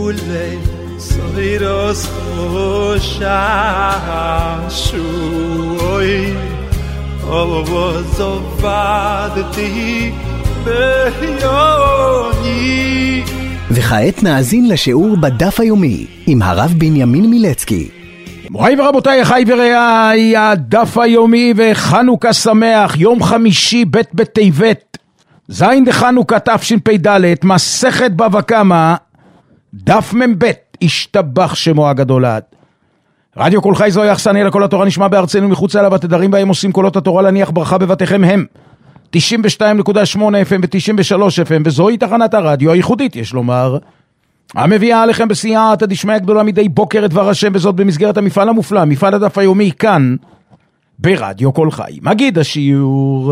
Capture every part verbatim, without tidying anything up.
ule soiros shashui ovozovadti beyoni. וכעת נאזין לשיעור בדף היומי עם הרב בנימין מילצקי. מוריי ורבותיי, חי ורעי, הדף היומי וחנוכה שמח, יום חמישי ב' בטבת, זין דחנוכה תשפ"ד, מסכת בבא קמא, דף מ"ב, השתבח שמו הגדול לעד. רדיו כל חי זוהי אכסניה לכל התורה, נשמע בארצנו מחוץ לה, בתדרים בהם עושים קולות התורה להניח ברכה בבתיכם הם תשעים ושתיים נקודה שמונה אף אם ו-תשעים ושלוש אף אם, וזוהי תחנת הרדיו הייחודית, יש לומר, המביאה עליכם בסייעתא דשמיא גדולה מדי בוקר את דבר השם, וזאת במסגרת המפעל המופלא, מפעל הדף היומי, כאן ברדיו כל חי. מגיד השיעור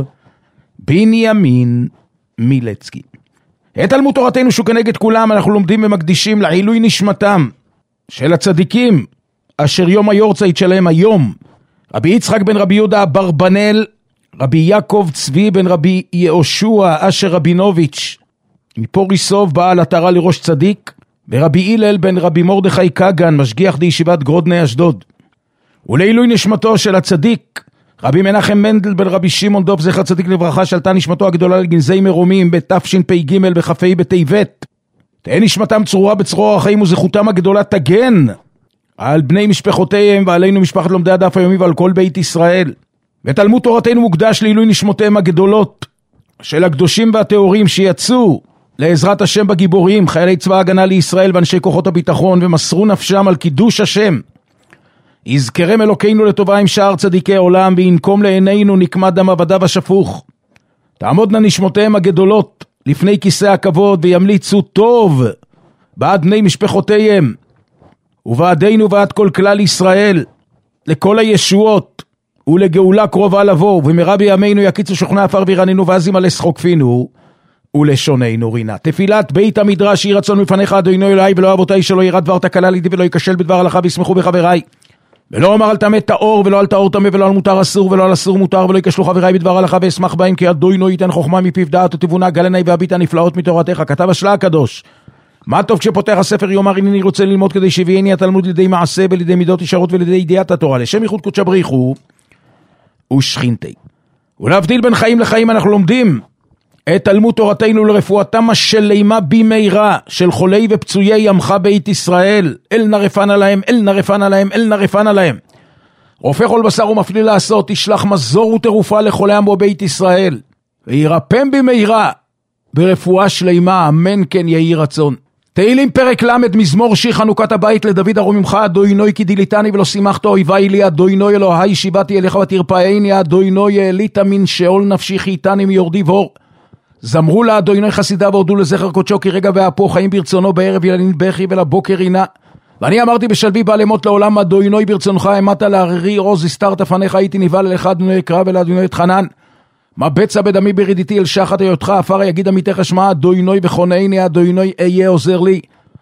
בנימין מילצקי. את תלמוד תורתנו שכנגד כולם אנחנו לומדים ומקדישים לעילוי נשמתם של הצדיקים אשר יום היורצייט שלהם היום, רבי יצחק בן רבי יהודה אברבנאל, רבי יעקב צבי בן רבי יהושע אשר רבינוביץ' מפוריסוב בעל עטרה לראש צדיק, ורבי הלל בן רבי מרדכי קגן משגיח דישיבת גרודנה אשדוד. ולעילוי נשמתו של הצדיק רבי מנחם מנדל בן רבי שמעון דוב זכר צדיק לברכה, שלתה נשמתו הגדולה לגנזי מרומים בתשפ"ג בכ"ה בטבת. תהא נשמתם צרורה בצרור החיים וזכותם הגדולה תגן על בני משפחותיהם ועלינו משפחת לומדי הדף היומי ועל כל בית ישראל. ותלמוד תורתנו מוקדש לעילוי נשמותיהם הגדולות של הקדושים והטהורים שיצאו לעזרת השם בגיבורים, חיילי צבא הגנה לישראל ואנשי כוחות הביטחון, ומסרו נפשם על קידוש השם. יזכרם אלוקינו לטובה עם שאר צדיקי עולם, וינקום לעינינו נקמת דם עבדיו השפוך. תעמודנה נשמותיהם הגדולות לפני כיסא הכבוד, וימליצו טוב בעד בני משפחותיהם ובעדינו ועד כל כלל ישראל לכל הישועות ולגאולה קרובה לבוא, ומרע בימינו יקיצו שוכני עפר וירננו ואז ימלא שחוק פינו ולשוננו רינה. תפילת בית המדרש יהי רצון מפניך אדוני אלוהי, ולא אבותיי שלא ירא דבר תקלה לידי ולא ייכשל בדבר הלכה וישמחו בחבריי, ולא אומר על טמא טהור ולא על טהור טמא, ולא על מותר אסור ולא על אסור מותר, ולא ייכשלו חבריי בדבר הלכה ואשמח בהם, כי אדוני ייתן חוכמה מפיו דעת ותבונה גלני והביט הנפלאות מתורתך. כתב השלה הקדוש, מה טוב כשפותח הספר יאמר הנני רוצה ללמוד כדי שיביאני התלמוד לידי מעשה ולידי מידות ישרות ולידי ידיעת התורה, לשם ייחוד קודשא בריחו ושכינתי. ולהבדיל בין חיים לחיים אנחנו לומדים את תלמוד תורתנו לרפואתם השלימה במהרה של חולי ופצויי עמך בית ישראל. אל נרפן עליהם, אל נרפן עליהם, אל נרפן עליהם. רופא כל בשר ומפליא לעשות, תשלח מזור ותרופה לחולי עמו בית ישראל, וירפם במהרה ברפואה שלימה, אמן כן יהי רצון. תהילים פרק למד, מזמור שיר חנוכת הבית לדוד ארוממך, אדוני כי דיליתני ולא שימחת אויבי לי, אדוני אלוהי שיבתי אליך ותרפאני, אדוני העלית מן שאול נפשי חייתני מיורדי בור. זמרו לה אדוני חסידה והודו לזכר קודשו, כי רגע והפו חיים ברצונו, בערב ילין בכי ולבוקר עינה. ואני אמרתי בשלבי בעל אמות לעולם, אדוני ברצונך אמרת להררי עוז הסתרת פניך, הייתי נבהל אליך אדוני אקרא ולאדוני אתחנן. מה בצע בדמי ברידיתי אל שחת היותך עפר, יגיד עמיתך שמע אדוני וכונני, אדוני אהיה עוזר לי.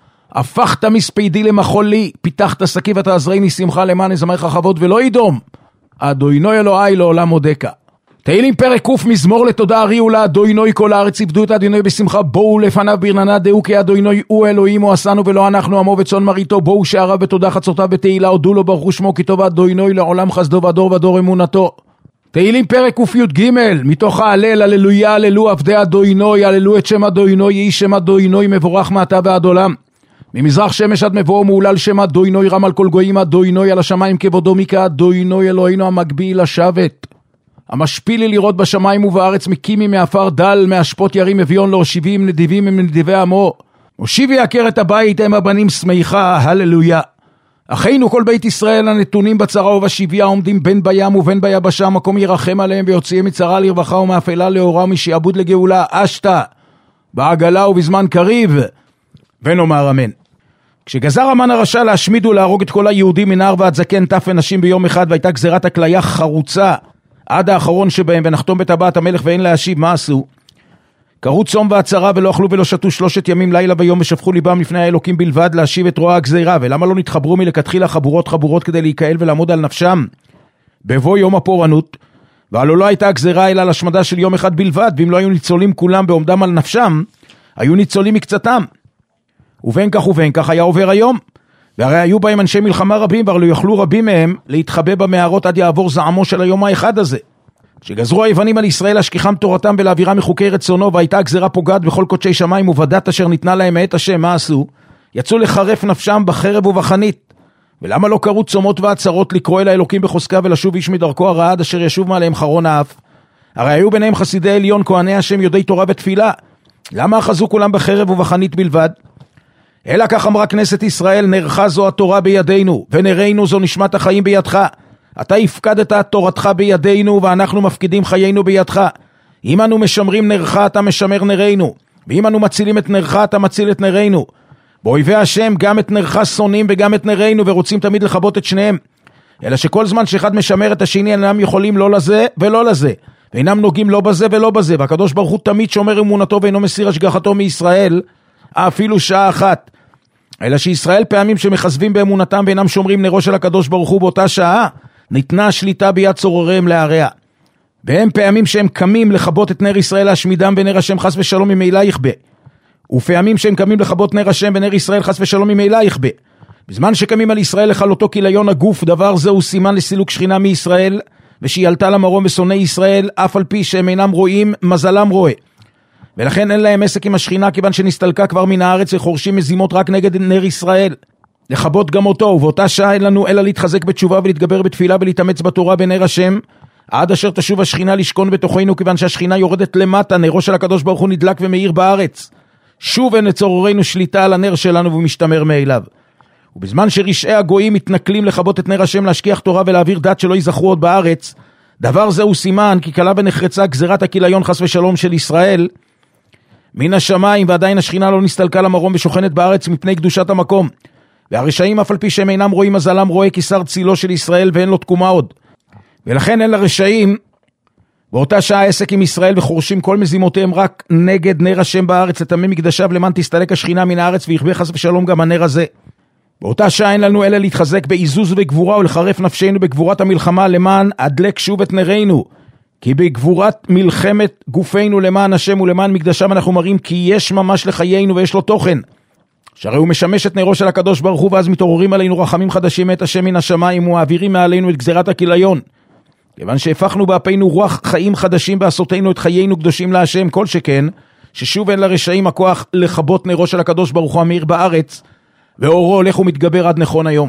הפכת מספידי למחול לי, פיתחת שקי ותעזרני שמחה למען אזמרך כבוד ולא ידום, אדוני אלוהי לעולם מודקה. תהילים פרק קוף, מזמור לתודה הריעו לה, אדוני כל הארץ עבדו את אדוני בשמחה, בואו לפניו ברננה דעו, כי אדוני הוא אלוהים הוא עשנו ולא אנחנו עמו וצאן מרעיתו, בואו שעריו בתודה חצותיו בתהילה, הודו לו ברוך שמו כי טוב אדוני לעולם חסדו ודור ודור אמונתו. תהילים פרק ק"ג, מתוך ההלל, הללויה, הללו עבדי אדוני, הללו את שם אדוני, יהי שם אדוני מבורך מעתה ועד עולם. ממזרח שמש עד מבואו מעולל שם אדוני, רם על כל גויים אדוני, על השמיים כבודו מקה אדוני אלוהינו המגביל לשבת. המשפיל לי לראות בשמיים ובארץ, מקימי מעפר דל, מהשפות ירים אביון להושיבים נדיבים הם נדיבי עמו. הושיבי יקר את הבית, הם הבנים שמחה, הללויה. אחינו כל בית ישראל הנתונים בצרה ובשביה, עומדים בין בים ובין ביבשה, מקום ירחם עליהם ויוציאים מצרה לרווחה ומאפלה לאורה, משעבוד לגאולה, אשתה בעגלה ובזמן קריב, ונאמר אמן. כשגזר המן הרשע להשמיד ולהרוג את כל היהודים מנער ועד זקן טף ונשים ביום אחד, והייתה גזירת הכליה חרוצה עד האחרון שבהם, ונחתום בטבעת המלך ואין להשיב, מה עשו? קראו צום והצרה ולא אכלו ולא שתו שלושת ימים לילה ויום, ושפכו ליבם לפני האלוקים בלבד להשיב את רוע הגזירה. ולמה לא נתחברו מלכתחילה חבורות חבורות כדי להיקהל ולעמוד על נפשם בבוא יום הפורענות? והלא לא הייתה הגזירה אלא להשמדה של יום אחד בלבד, ואם לא היו ניצולים כולם בעומדם על נפשם, היו ניצולים מקצתם. ובין כך ובין כך היה עובר היום. והרי היו בהם אנשי מלחמה רבים, והרי לא יוכלו רבים מהם להתחבא במערות עד יעבור זעמו של היום האחד הזה. שגזרו היוונים על ישראל להשכיחם תורתם ולהעבירה מחוקי רצונו, והייתה הגזרה פוגעת בכל קודשי שמיים ובדת אשר ניתנה להם מאת השם, מה עשו? יצאו לחרף נפשם בחרב ובחנית. ולמה לא קראו צומות ועצרות לקרוא אל האלוקים בחוזקה ולשוב איש מדרכו הרעה עד אשר ישוב מעליהם חרון האף? הרי היו ביניהם חסידי עליון כהני השם יודעי תורה ותפילה. למה אחזו כולם בחרב ובחנית בלבד? אלא כך אמרה כנסת ישראל, נרחה זו התורה בידינו, ונראינו זו נשמת החיים בידך. אתה הפקדת תורתך בידינו, ואנחנו מפקידים חיינו בידך. אם אנו משמרים נרחה, אתה משמר נראינו. ואם אנו מצילים את נרחה, אתה מציל את נראינו. באויבי השם, גם את נרחה שונאים וגם את נראינו, ורוצים תמיד לחבות את שניהם. אלא שכל זמן שאחד משמר את השני, אינם יכולים לא לזה ולא לזה. ואינם נוגעים לא בזה ולא בזה. והקדוש ברוך הוא תמיד שומר אמונתו ואינו מסיר השגחתו מישראל, אפילו שעה אחת. אלא שישראל פעמים שמחזבים באמונתם ואינם שומרים נרו של הקדוש ברוך הוא באותה שעה, ניתנה השליטה ביד צורריהם להרע. והם פעמים שהם קמים לחבות את נר ישראל להשמידם ונר השם חס ושלום ממילא יכבה. ופעמים שהם קמים לחבות נר השם ונר ישראל חס ושלום ממילא יכבה. בזמן שקמים על ישראל לחלותו כליון הגוף, דבר זה הוא סימן לסילוק שכינה מישראל, ושהיא עלתה למרום ושונאי ישראל, אף על פי שהם אינם רואים, מזלם רואה. ולכן אין להם עסק עם השכינה, כיוון שנסתלקה כבר מן הארץ וחורשים מזימות רק נגד נר ישראל. לחבות גם אותו, ובאותה שעה אין לנו אלא להתחזק בתשובה ולהתגבר בתפילה ולהתאמץ בתורה בנר השם, עד אשר תשוב השכינה לשכון בתוכנו, כיוון שהשכינה יורדת למטה, נרו של הקדוש ברוך הוא נדלק ומאיר בארץ. שוב אין לצוררינו שליטה על הנר שלנו ומשתמר מאליו. ובזמן שרשעי הגויים מתנכלים לחבות את נר השם, להשכיח תורה ולהעביר דת שלא יזכרו עוד בארץ, דבר זה הוא סימן כי קלה ונחרצה גזירת הכיליון חס ושלום של ישראל מן השמיים, ועדיין השכינה לא נסתלקה למרום ושוכנת בארץ מפני קדושת המקום. והרשעים אף על פי שהם אינם רואים מזלם רואה כי שר צילו של ישראל ואין לו תקומה עוד. ולכן אין לרשעים באותה שעה עסק עם ישראל, וחורשים כל מזימותיהם רק נגד נר השם בארץ לטמא מקדשיו, למען תסתלק השכינה מן הארץ ויכבה חס ושלום גם הנר הזה. באותה שעה אין לנו אלא להתחזק בעיזוז ובגבורה ולחרף נפשנו בגבורת המלחמה, למען אדלק שוב את נרינו. כי בגבורת מלחמת גופנו למען השם ולמען מקדשם אנחנו מראים כי יש ממש לחיינו ויש לו תוכן. שהרי הוא משמש את נרו של הקדוש ברוך הוא, ואז מתעוררים עלינו רחמים חדשים את השם מן השמיים, ומעבירים מעלינו את גזירת הכיליון. כיוון שהפכנו באפינו רוח חיים חדשים בעשותנו את חיינו קדושים להשם, כל שכן ששוב אין לרשעים הכוח לחבות נרו של הקדוש ברוך הוא המאיר בארץ, ואורו הולך ומתגבר עד נכון היום.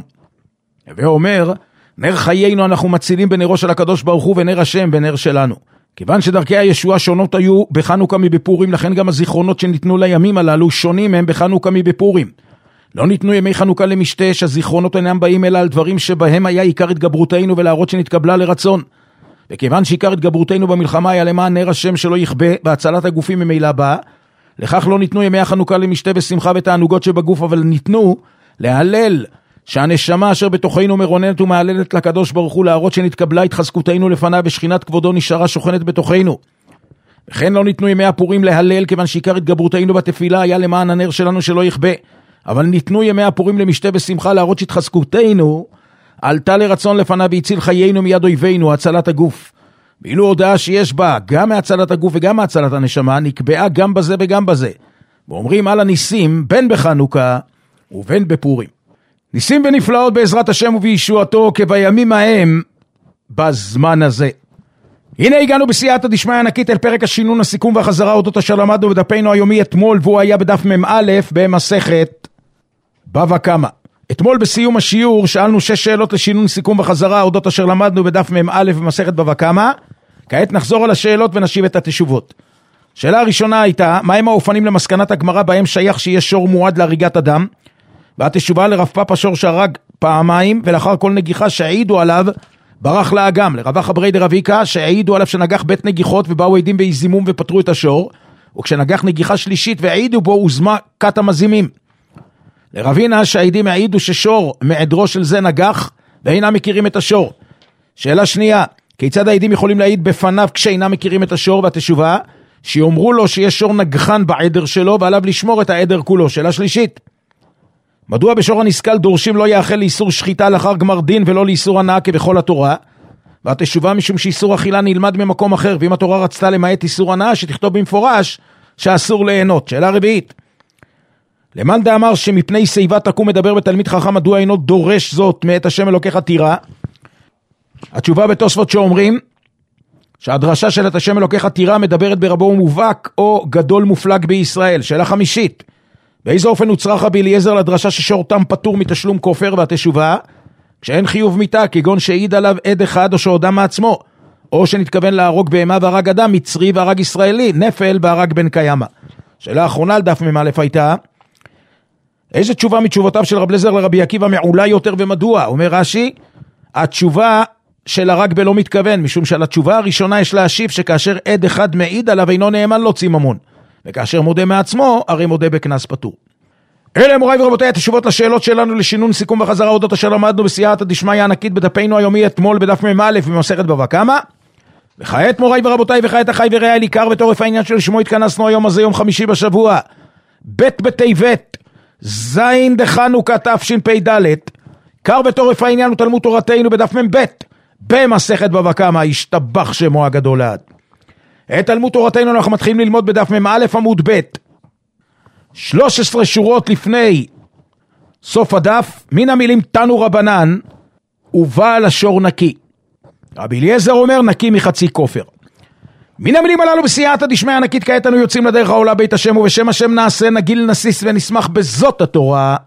ואומר, נר חיינו אנחנו מצילים בנרו של הקדוש ברוך הוא, ונר השם בנר שלנו. כיוון שדרכי הישועה שונות היו בחנוכה מבפורים, לכן גם הזיכרונות שניתנו לימים הללו שונים הם בחנוכה מבפורים. לא ניתנו ימי חנוכה למשתה, שהזיכרונות אינם באים אלא על דברים שבהם היה עיקר התגברותנו ולהראות שנתקבלה לרצון. וכיוון שעיקר התגברותנו במלחמה היה למען נר השם שלא יכבה, בהצלת הגופים ממילא בא, לכך לא ניתנו ימי החנוכה למשתה בשמחה ותענוגות שבגוף, אבל ניתנו להלל שהנשמה אשר בתוכנו מרוננת ומעללת לקדוש ברוך הוא, להראות שנתקבלה התחזקותנו לפניו ושכינת כבודו נשארה שוכנת בתוכנו. וכן לא ניתנו ימי הפורים להלל, כיוון שעיקר התגברותנו בתפילה היה למען הנר שלנו שלא יכבה, אבל ניתנו ימי הפורים למשתה בשמחה, להראות שהתחזקותנו עלתה לרצון לפניו והציל חיינו מיד אויבינו, הצלת הגוף. ואילו הודעה שיש בה גם מהצלת הגוף וגם מהצלת הנשמה, נקבעה גם בזה וגם בזה. ואומרים על הניסים בין בחנוכה ובין בפורים. ניסים ונפלאות בעזרת השם ובישועתו כבימים ההם בזמן הזה. הנה הגענו בסייעתא דשמיא ענקית אל פרק השינון, הסיכום והחזרה אודות אשר למדנו בדפנו היומי אתמול, והוא היה בדף מ"א במסכת בבא קמא. אתמול בסיום השיעור שאלנו שש שאלות לשינון, סיכום וחזרה אודות אשר למדנו בדף מ"א במסכת בבא קמא. כעת נחזור על השאלות ונשיב את התשובות. שאלה הראשונה הייתה, מהם האופנים למסקנת הגמרא בהם שייך שיש שור מועד להריגת אדם? והתשובה לרב פאפא שור שהרג פעמיים ולאחר כל נגיחה שהעידו עליו ברח לאגם. לרב אחא ברי דרביקה שהעידו עליו שנגח בית נגיחות ובאו עדים באיזימום ופטרו את השור, וכשנגח נגיחה שלישית והעידו בו הוזמה כת המזימים. לרב הינא שהעדים העידו ששור מעדרו של זה נגח ואינם מכירים את השור. שאלה שנייה, כיצד העדים יכולים להעיד בפניו כשאינם מכירים את השור? והתשובה שיאמרו לו שיש שור נגחן בעדר שלו ועליו לשמור את העדר כולו. שאלה שלישית, מדוע בשור הנסקל דורשים לא יאכל לאיסור שחיטה לאחר גמר דין ולא לאיסור הנאה כבכל התורה? והתשובה משום שאיסור אכילה נלמד ממקום אחר, ואם התורה רצתה למעט איסור הנאה שתכתוב במפורש שאסור ליהנות. שאלה רביעית, למאן דאמר שמפני שיבה תקום מדבר בתלמיד חכם, מדוע אינו דורש זאת מאת השם אלוקיך תירא? התשובה בתוספות שאומרים שהדרשה של את השם אלוקיך תירא מדברת ברבו מובהק או גדול מופלג בישראל. שאלה חמישית, באיזה אופן הוצרך רבי אליעזר לדרשה ששור תם פטור מתשלום כופר והתשובה? כשאין חיוב מיתה, כגון שהעיד עליו עד אחד או שהודם מעצמו, או שנתכוון להרוג בהמה והרג אדם מצרי והרג ישראלי, נפל והרג בן קיימה. שאלה אחרונה על דף ממא' הייתה, איזה תשובה מתשובותיו של רב אליעזר לרבי עקיבא מעולה יותר ומדוע? אומר רש"י, התשובה של הרג בלא מתכוון, משום שעל התשובה הראשונה יש להשיב שכאשר עד אחד מעיד עליו אינו נאמן להוציא ממון, וכאשר מודה מעצמו הרי מודה בקנס פטור. אלה מוריי ורבותיי התשובות לשאלות שלנו לשינון סיכום וחזרה אודות אשר למדנו בסייעתא דשמיא ענקית בדפנו היומי אתמול בדף ממא' במסכת בבא קמא. וכעת מוריי ורבותיי וכעת אחי ורעי עיקר ותורף העניין שלשמו התכנסנו היום הזה, יום חמישי בשבוע, ב' בטבת, זין דחנוכה תשפ"ד. עיקר ותורף העניין הוא תלמוד תורתנו בדף מ"ב במסכת בבא קמא, השתבח שמו הגדול לעד. את תלמוד תורתנו אנחנו מתחילים ללמוד בדף מ"א עמוד ב', שלוש עשרה שורות לפני סוף הדף, מן המילים תנו רבנן ובעל השור נקי. רבי אליעזר אומר נקי מחצי כופר. מן המילים הללו בסייעתא דשמיא ענקית כעת אנו יוצאים לדרך העולה בית השם, ובשם השם נעשה נגיל נסיס ונשמח בזאת התורה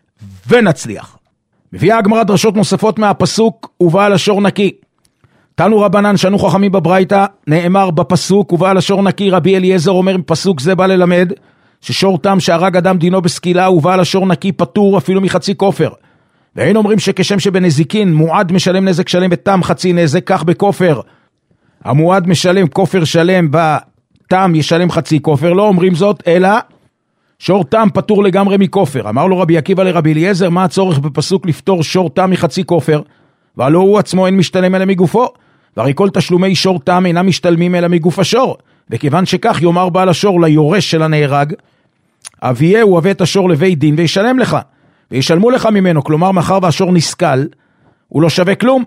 ונצליח. מביאה הגמרא דרשות נוספות מהפסוק ובעל השור נקי. תנו רבנן שנו חכמים בברייתא, נאמר בפסוק ובעל השור נקי. רבי אליעזר אומר פסוק זה בא ללמד ששור תם שהרג אדם דינו בסקילה, ובעל השור נקי פטור אפילו מחצי כופר. ואין אומרים שכשם שבנזיקין מועד משלם נזק שלם ותם חצי נזק, כך בכופר המועד משלם כופר שלם ותם ישלם חצי כופר. לא אומרים זאת, אלא שור תם פטור לגמרי מכופר. אמר לו רבי עקיבא לרבי אליעזר, מה הצורך בפסוק לפטור שור תם מחצי כופר? והלא הוא עצמו אין משתלם אלא מגופו, והרי כל תשלומי שור תם אינם משתלמים אלא מגוף השור. וכיוון שכך יאמר בעל השור ליורש של הנהרג, אביהו הבא את השור לבית דין וישלם לך, וישלמו לך ממנו. כלומר מאחר והשור נסכל הוא לא שווה כלום,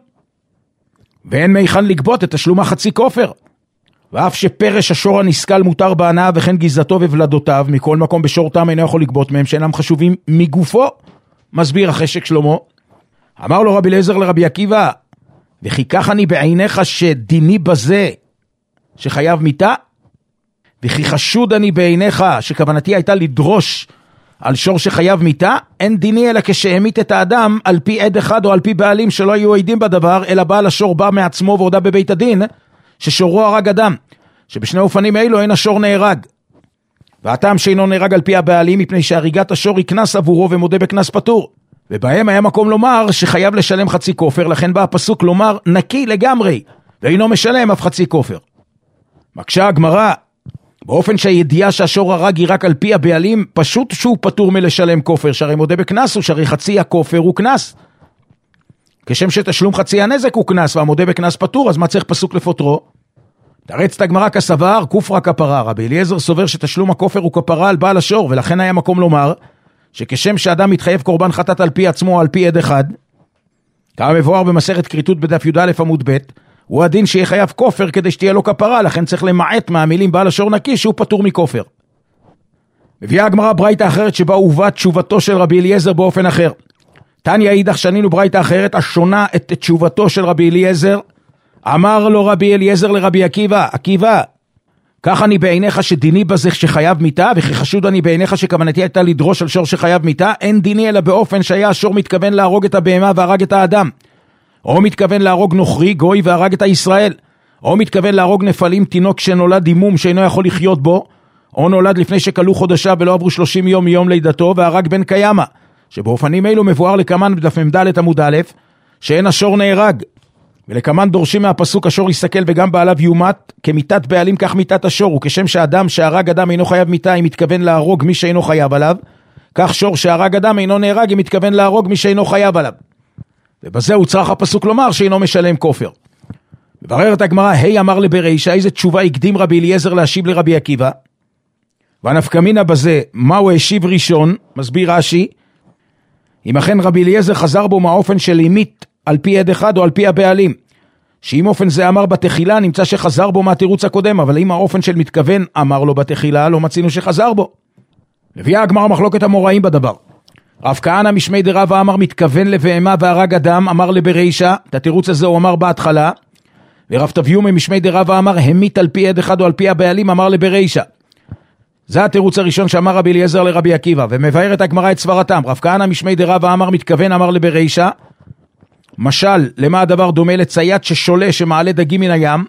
ואין מיכן לגבות את תשלום החצי כופר. ואף שפרש השור הנסכל מותר בהנאה וכן גזעתו ובלדותיו, מכל מקום בשור תם אינו יכול לגבות מהם שאינם חשובים מגופו. מסביר החשק שלמה, אמר לו רבי אליעזר לרבי עקיבא, וכי כך אני בעיניך שדיני בזה שחייב מיתה? וכי חשוד אני בעיניך שכוונתי הייתה לדרוש על שור שחייב מיתה? אין דיני אלא כשהמית את האדם על פי עד אחד או על פי בעלים שלא היו עדים בדבר, אלא בעל השור בא מעצמו והודע בבית הדין ששורו הרג אדם, שבשני אופנים אלו אין השור נהרג. והטעם שאינו נהרג על פי הבעלים מפני שהריגת השור יקנס עבורו ומודה בקנס פטור, ובהם היה מקום לומר שחייב לשלם חצי כופר, לכן בא הפסוק לומר נקי לגמרי ואינו משלם אף חצי כופר. מקשה הגמרא, באופן שהידיעה שהשור הרג היא רק על פי הבעלים, פשוט שהוא פטור מלשלם כופר, שהרי מודה בקנס הוא שהרי חצי הכופר הוא קנס, כשם שתשלום חצי הנזק הוא קנס והמודה בקנס פטור, אז מה צריך פסוק לפוטרו? תרץ את הגמרא כסבר כופרה כפרה. רבי אליעזר סובר שתשלום הכופר הוא כפרה על בעל השור, ולכן היה מקום לומר שכשם שאדם מתחייב קורבן חטאת על פי עצמו על פי עד אחד, כמה מבואר במסכת כריתות בדף י"א עמוד ב', הוא הדין שיהיה חייב כופר כדי שתהיה לו כפרה, לכן צריך למעט מהמילים בעל השור נקי שהוא פטור מכופר. מביאה הגמרא ברייתא אחרת שבה הובאה תשובתו של רבי אליעזר באופן אחר. תניא אידך שנינו ברייתא אחרת השונה את תשובתו של רבי אליעזר. אמר לו רבי אליעזר לרבי עקיבא, עקיבא, כך אני בעיניך שדיני בזה שחייב מיתה, וכי חשוד אני בעיניך שכוונתי הייתה לדרוש על שור שחייב מיתה? אין דיני אלא באופן שהיה השור מתכוון להרוג את הבהמה והרג את האדם, או מתכוון להרוג נוכרי גוי והרג את הישראל, או מתכוון להרוג נפלים תינוק שנולד דימום שאינו יכול לחיות בו, או נולד לפני שקלו חודשיו ולא עברו שלושים יום מיום לידתו, והרג בן קיימה, שבאופנים אלו מבואר לקמן בדף מ"ד עמוד א' שאין השור נהרג, ולקמן דורשים מהפסוק השור יסתכל וגם בעליו יומת, כמיתת בעלים כך מיתת השור, וכשם שאדם שהרג אדם אינו חייב מיתה אם מתכוון להרוג מי שאינו חייב עליו, כך שור שהרג אדם אינו נהרג אם מתכוון להרוג מי שאינו חייב עליו. ובזה הוא צריך הפסוק לומר שאינו משלם כופר. מבררת הגמרא, היי אמר לברישא, איזה תשובה הקדים רבי אליעזר להשיב לרבי עקיבא? והנפקא מינה בזה, מה הוא השיב ראשון? מסביר רש"י, אם אכן רבי אליעזר חזר בו מהאופן של אימית על פי עד אחד או על פי הבעלים, שאם אופן זה אמר בתחילה נמצא שחזר בו מהתירוץ הקודם, אבל אם האופן של מתכוון אמר לו בתחילה לא מצינו שחזר בו. מביאה הגמרא מחלוקת המוראים בדבר. רב כהנא משמי דרבא אמר מתכוון לבהמה והרג אדם, אמר לברישא, את התירוץ הזה הוא אמר בהתחלה, ורב תביומי משמי דרבא אמר המית על פי עד אחד או על פי הבעלים, אמר לברישא. זה התירוץ הראשון שאמר רבי אליעזר לרבי עקיבא, ומבאר את הגמרא את סברתם. רב כהנא משמי דרבא אמר מתכוון, אמר לברישא, משל למה הדבר דומה? לצייד ששולה שמעלה דגים מן הים,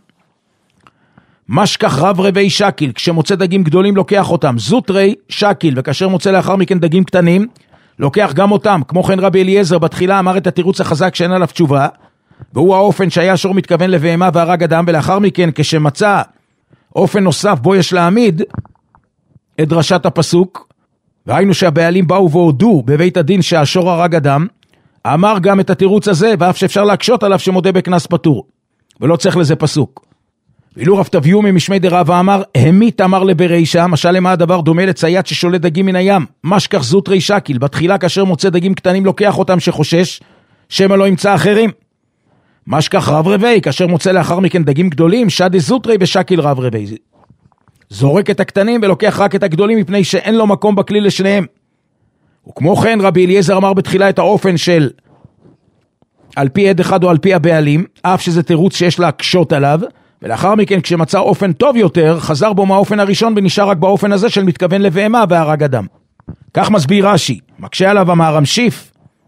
משכח רב רבי שקיל, כשמוצא דגים גדולים לוקח אותם, זוטרי שקיל, וכאשר מוצא לאחר מכן דגים קטנים לוקח גם אותם. כמו כן רבי אליעזר בתחילה אמר את התירוץ החזק שאין עליו תשובה, והוא האופן שהיה שור מתכוון לבהמה והרג אדם, ולאחר מכן כשמצא אופן נוסף בו יש להעמיד את דרשת הפסוק, והיינו שהבעלים באו והודו בבית הדין שהשור הרג אדם, אמר גם את התירוץ הזה, ואף שאפשר להקשות עליו שמודה בקנס פטור, ולא צריך לזה פסוק. ואילו רב תביומי משמי דרבא אמר המית, אמר לברישא, משל למה הדבר דומה? לצייד ששולט דגים מן הים, משכח זוטרי שקיל, בתחילה כאשר מוצא דגים קטנים לוקח אותם שחושש שמא לא ימצא אחרים. משכח רב רבי, כאשר מוצא לאחר מכן דגים גדולים, שד זוטרי בשקיל רב רבי, זורק את הקטנים ולוקח רק את הגדולים מפני שאין לו מקום בכלי לשניהם. וכמו כן רבי אליעזר אמר בתחילה את האופן של על פי עד אחד או על פי הבעלים, אף שזה תירוץ שיש להקשות עליו, ולאחר מכן כשמצא אופן טוב יותר חזר בו מהאופן הראשון ונשאר רק באופן הזה של מתכוון לבהמה והרג אדם. כך מסביר רש"י, מקשה עליו המהר"ם שיף,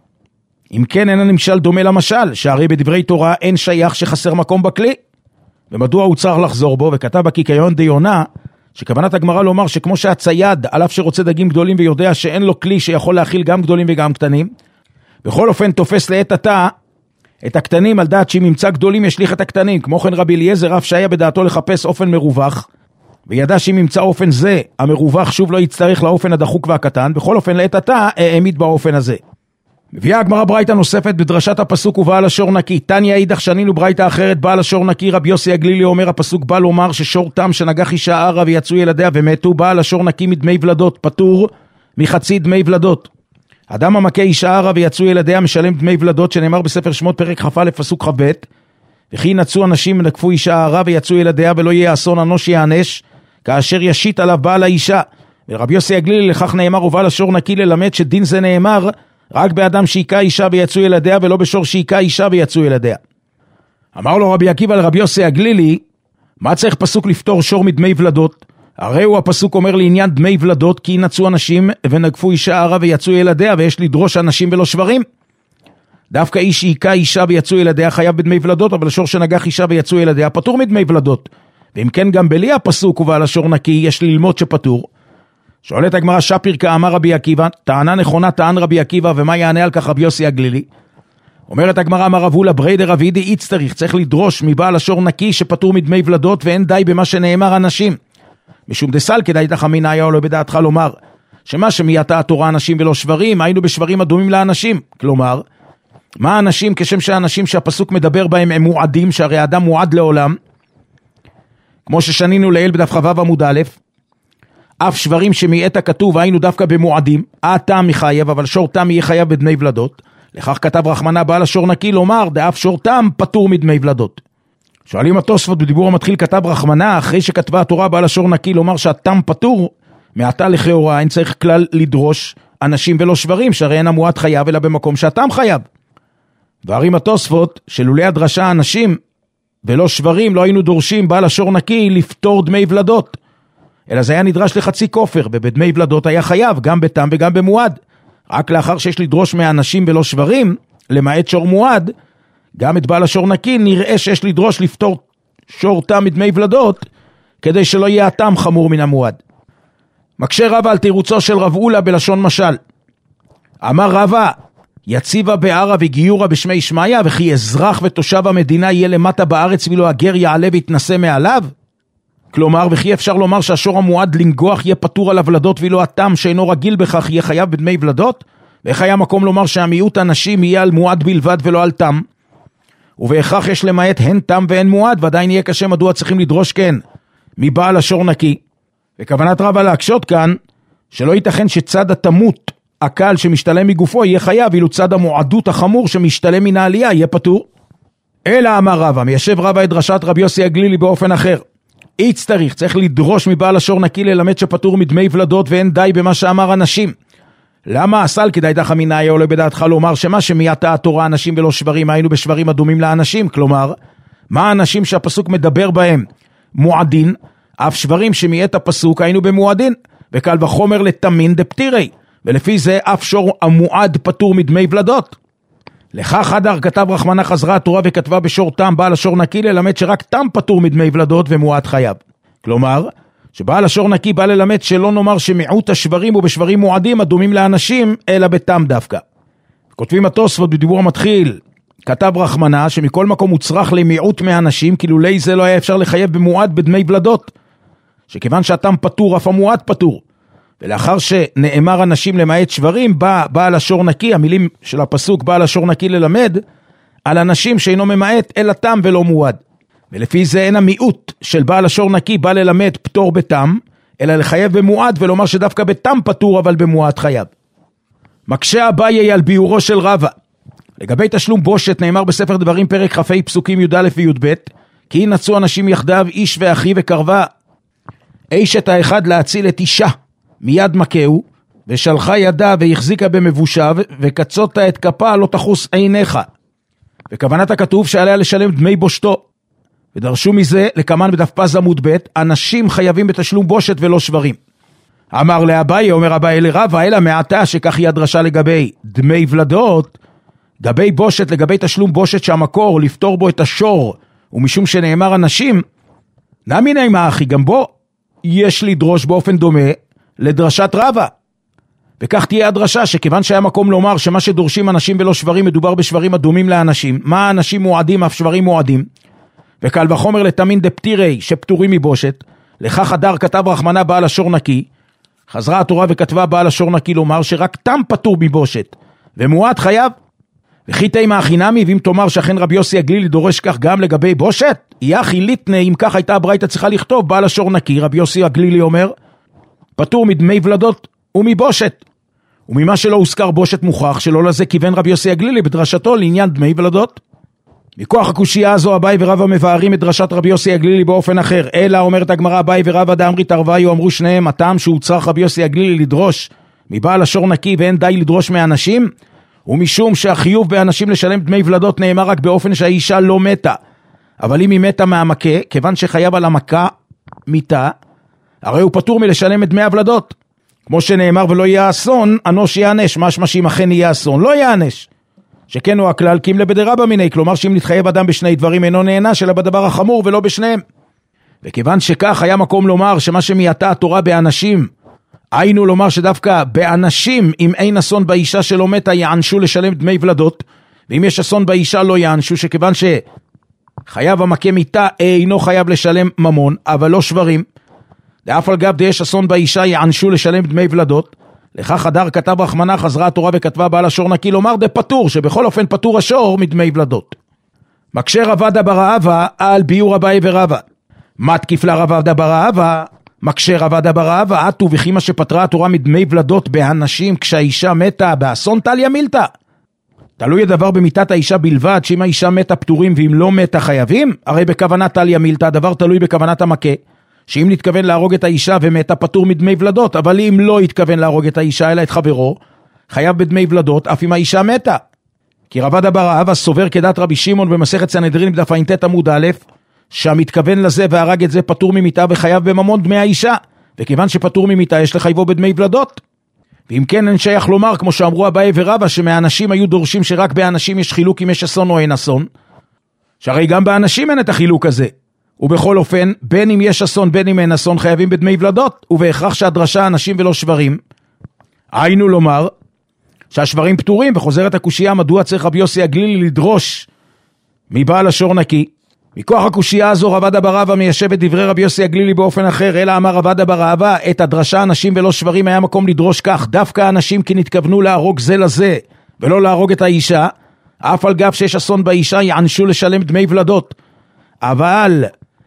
אם כן אין הנמשל דומה למשל, שהרי בדברי תורה אין שייך שחסר מקום בכלי, ומדוע הוא צריך לחזור בו? וכתב בקיקיון דיונה שכוונת הגמרא לומר שכמו שהצייד על אף שרוצה דגים גדולים ויודע שאין לו כלי שיכול להכיל גם גדולים וגם קטנים, בכל אופן תופס לעת עתה את הקטנים על דעת שאם ימצא גדולים ישליך את הקטנים. כמו כן רבי אליעזר אף שהיה בדעתו לחפש אופן מרווח, וידע שאם ימצא אופן זה המרווח שוב לא יצטרך לאופן הדחוק והקטן, בכל אופן לעת עתה העמיד באופן הזה. מביאה הגמרא ברייתא נוספת בדרשת הפסוק ובעל השור נקי. תניא אידך שנינו ברייתא אחרת, בעל השור נקי. רבי יוסי הגלילי אומר הפסוק בא לומר ששור תם שנגח אישה ערה ויצאו ילדיה ומתו, בעל השור נקי מדמי ולדות, פטור מחצי דמי ולדות. אדם המכה אישה ערה ויצאו ילדיה משלם דמי ולדות, שנאמר בספר שמות פרק כ"א פסוק כ"ב, וכי נצאו אנשים ונקפו אישה ערה ויצאו ילדיה ולא יהיה אסון אנוש יענש כאשר ישית עליו בעל האישה. ורבי יוסי הגלילי לכך נאמר ובעל השור נקי ללמד שדין זה נאמר רק באדם שיקה אישה ויצאו ילדיה ולא בשור שיקה אישה ויצאו ילדיה. אמר לו רבי עקיבא לרבי יוסי הגלילי, מה צריך פסוק לפתור שור מדמי ולדות? הרי הוא הפסוק אומר לעניין דמי ולדות כי נצאו אנשים ונגפו אישה ערה ויצאו ילדיה, ויש לדרוש אנשים ולא שברים. דווקא איש שיקה אישה ויצאו ילדיה חייב בדמי ולדות, אבל שור שנגח אישה ויצאו ילדיה פטור מדמי ולדות. ואם כן גם בלי הפסוק ובעל השור נקי יש ללמוד שפטור. שואלת הגמרא שפיר כאמר רבי עקיבא, טענה נכונה טען רבי עקיבא, ומה יענה על כך רבי יוסי הגלילי? אומרת הגמרא אמר רב הולה בריידר רב הידי איץ צריך, צריך לדרוש מבעל השור נקי שפטור מדמי ולדות, ואין די במה שנאמר אנשים. משום דסל כדאי תחמין היה או לא בדעתך לומר, שמה שמייתה התורה אנשים ולא שברים, היינו בשברים הדומים לאנשים. כלומר, מה אנשים כשם שהאנשים שהפסוק מדבר בהם הם מועדים, שהרי האדם מועד לעולם, כמו ששנינו לעיל בדף חבב עמוד א', אף שברים שמייתה כתוב היינו דווקא במועדים, הטעם מחייב, אבל שור תם יהיה חייב בדמי ולדות. לכך כתב רחמנה בעל השור נקי לומר, דאף שור תם פטור מדמי ולדות. שואלים התוספות בדיבור המתחיל כתב רחמנה, אחרי שכתבה התורה בעל השור נקי לומר שהתם פטור, מעתה לכאורה אין צריך כלל לדרוש אנשים ולא שברים, שהרי אין המועד חייב אלא במקום שהתם חייב. דברים התוספות שלולי הדרשה אנשים ולא שברים לא היינו דורשים בעל השור נקי לפתור דמי ולדות, אלא זה היה נדרש לחצי כופר, ובדמי ולדות היה חייב גם בתם וגם במועד. רק לאחר שיש לדרוש מהאנשים ולא שברים, למעט שור מועד, גם את בעל השור נקי נראה שיש לדרוש לפתור שור תם מדמי ולדות, כדי שלא יהיה התם חמור מן המועד. מקשה רבא על תירוצו של רב הולה בלשון משל. אמר רבא, יציבה בערה וגיורה בשמי שמיה, וכי אזרח ותושב המדינה יהיה למטה בארץ ואילו הגר יעלה ויתנסה מעליו? כלומר, וכי אפשר לומר שהשור המועד לנגוח יהיה פטור על הוולדות ואילו התם שאינו רגיל בכך יהיה חייב בדמי ולדות? ואיך היה מקום לומר שהמיעוט האנשים יהיה על מועד בלבד ולא על תם? ובהכרח יש למעט הן תם והן מועד, ועדיין יהיה קשה מדוע צריכים לדרוש כן מבעל השור נקי. וכוונת רבא להקשות כאן שלא ייתכן שצד התמות הקל שמשתלם מגופו יהיה חייב, ואילו צד המועדות החמור שמשתלם מן העלייה יהיה פטור. אלא אמר רבא, מיישב רבא את דרשת רבי יוסי הגלילי באופן אחר. איץ צריך, צריך לדרוש מבעל השור נקי ללמד שפטור מדמי ולדות, ואין די במה שאמר אנשים. למה אסל כדאי דחה מניה עולה בדעתך לומר שמה שמייתה התורה אנשים ולא שברים, היינו בשברים הדומים לאנשים? כלומר, מה האנשים שהפסוק מדבר בהם? מועדין, אף שברים שמייתה הפסוק היינו במועדין, וקל וחומר לתמין דפטירי, ולפי זה אף שור המועד פטור מדמי ולדות. לכך הדר כתב רחמנה חזרה התורה וכתבה בשור תם בעל השור נקי ללמד שרק תם פטור מדמי ולדות ומועד חייב. כלומר, שבעל השור נקי בא ללמד שלא נאמר שמיעוט השברים ובשברים מועדים הדומים לאנשים, אלא בתם דווקא. כותבים התוספות בדיבור המתחיל, כתב רחמנה שמכל מקום הוצרך למיעוט מהאנשים, כאילו לי זה לא היה אפשר לחייב במועד בדמי ולדות, שכיוון שהתם פטור אף המועד פטור. ולאחר שנאמר אנשים למעט שברים, בא בעל השור נקי, המילים של הפסוק בעל השור נקי ללמד, על אנשים שאינו ממעט אלא תם ולא מועד. ולפי זה אין המיעוט של בעל השור נקי בא ללמד פטור בתם, אלא לחייב במועד ולומר שדווקא בתם פטור אבל במועד חייב. מקשה אביי על ביורו של רבא. לגבי תשלום בושת נאמר בספר דברים פרק כ"ה פסוקים י"א וי"ב, כי ינצו אנשים יחדיו איש ואחי וקרבה. אשת האחד להציל את אישה, מיד מכהו, ושלחה ידה והחזיקה במבושיו, וקצותה את כפה לא תחוס עיניך. וכוונת הכתוב שעליה לשלם דמי בושתו. ודרשו מזה לקמן בדף פז עמוד ב', אנשים חייבים בתשלום בושת ולא שברים. אמר לאביי, אומר אביי לרבא, אלא מעתה שכך היא הדרשה לגבי דמי ולדות, גבי בושת לגבי תשלום בושת שהמקור לפתור בו את השור, ומשום שנאמר אנשים, נאמיני מה אחי, גם בו יש לדרוש באופן דומה לדרשת רבא. וכך תהיה הדרשה שכיוון שהיה מקום לומר שמה שדורשים אנשים ולא שברים מדובר בשברים הדומים לאנשים, מה האנשים מועדים אף שברים מועדים, וקל וחומר לתמין דפטירי שפטורים מבושת, לכך הדר כתב רחמנה בעל השור נקי, חזרה התורה וכתבה בעל השור נקי לומר שרק תם פטור מבושת, ומועד חייב. וכי תימה החינמי, ואם תאמר שאכן רבי יוסי הגלילי דורש כך גם לגבי בושת, יהיה חיליתנה, אם כך הייתה הברייתא צריכה לכתוב בעל השור נקי, רבי יוסי הגלילי אומר, פטור מדמי ולדות ומבושת. וממה שלא הוזכר בושת מוכח, שלא לזה כיוון רבי יוסי הגלילי בדרשתו לעניין דמי ולדות. מכוח הקושייה הזו אביי ורבא מבארים את דרשת רבי יוסי הגלילי באופן אחר, אלא אומרת הגמרא אביי ורבא דאמרית ערוויו אמרו שניהם, הטעם שהוצרך רבי יוסי הגלילי לדרוש מבעל השור נקי ואין די לדרוש מאנשים, ומשום שהחיוב באנשים לשלם דמי ולדות נאמר רק באופן שהאישה לא מתה, אבל אם היא מתה מהמכה, כיוון שחייב על המכה מיתה, הרי הוא פטור מלשלם את דמי הוולדות, כמו שנאמר ולא יהיה אסון, אנוש יענש, משמע שאם אכן יהיה אסון, לא יענש. שכן הוא הכלל קימלה בדרבא מיני, כלומר שאם נתחייב אדם בשני דברים אינו נענש, אלא בדבר החמור ולא בשניהם. וכיוון שכך היה מקום לומר שמה שמייתה התורה באנשים, היינו לומר שדווקא באנשים אם אין אסון באישה שלא מתה יענשו לשלם דמי ולדות, ואם יש אסון באישה לא יענשו, שכיוון שחייב המכה מיתה אינו חייב לשלם ממון, אבל לא שברים, לאף על גב יש אסון באישה יענשו לשלם דמי ולדות. לכך הדר כתב רחמנה חזרה התורה וכתבה בעל השור נקי לומר דה פטור, שבכל אופן פטור השור מדמי ולדות. מקשה רבדה ברעבה על ביור אביי ורבא. מתקיף לה רבדה ברעבה, מקשה רבדה ברעבה, עטו וכי מה שפטרה התורה מדמי ולדות באנשים כשהאישה מתה באסון תליה מילתא. תלוי הדבר במיתת האישה בלבד, שאם האישה מתה פטורים ואם לא מתה חייבים, הרי בכוונת תליה מילתא, הדבר תלוי בכוונת המכה. שאם נתכוון להרוג את האישה ומתה פטור מדמי ולדות, אבל אם לא התכוון להרוג את האישה אלא את חברו, חייב בדמי ולדות אף אם האישה מתה. כי רבדה ברעבה סובר כדת רבי שמעון במסכת סנהדרין בדף ע"ט עמוד א', שהמתכוון לזה והרג את זה פטור ממיתה וחייב בממון דמי האישה, וכיוון שפטור ממיתה יש לחייבו בדמי ולדות. ואם כן אין שייך לומר כמו שאמרו אביי ורבא שמאנשים היו דורשים שרק באנשים יש חילוק אם יש אסון או אין אסון, שהרי גם באנשים אין את החילוק הזה. ובכל אופן, בין אם יש אסון, בין אם אין אסון, חייבים בדמי ולדות, ובהכרח שהדרשה אנשים ולא שברים. היינו לומר, שהשברים פטורים, וחוזרת הקושייה, מדוע צריך רבי יוסי הגלילי לדרוש מבעל השור נקי. מכוח הקושייה הזו, רבדה ברעבה מיישב את דברי רבי יוסי הגלילי באופן אחר, אלא אמר רבדה ברעבה, את הדרשה אנשים ולא שברים היה מקום לדרוש כך, דווקא אנשים כי נתכוונו להרוג זה לזה, ולא להרוג את האישה, אף על גב שיש אסון באישה, יענשו לשלם דמי ולדות. אבל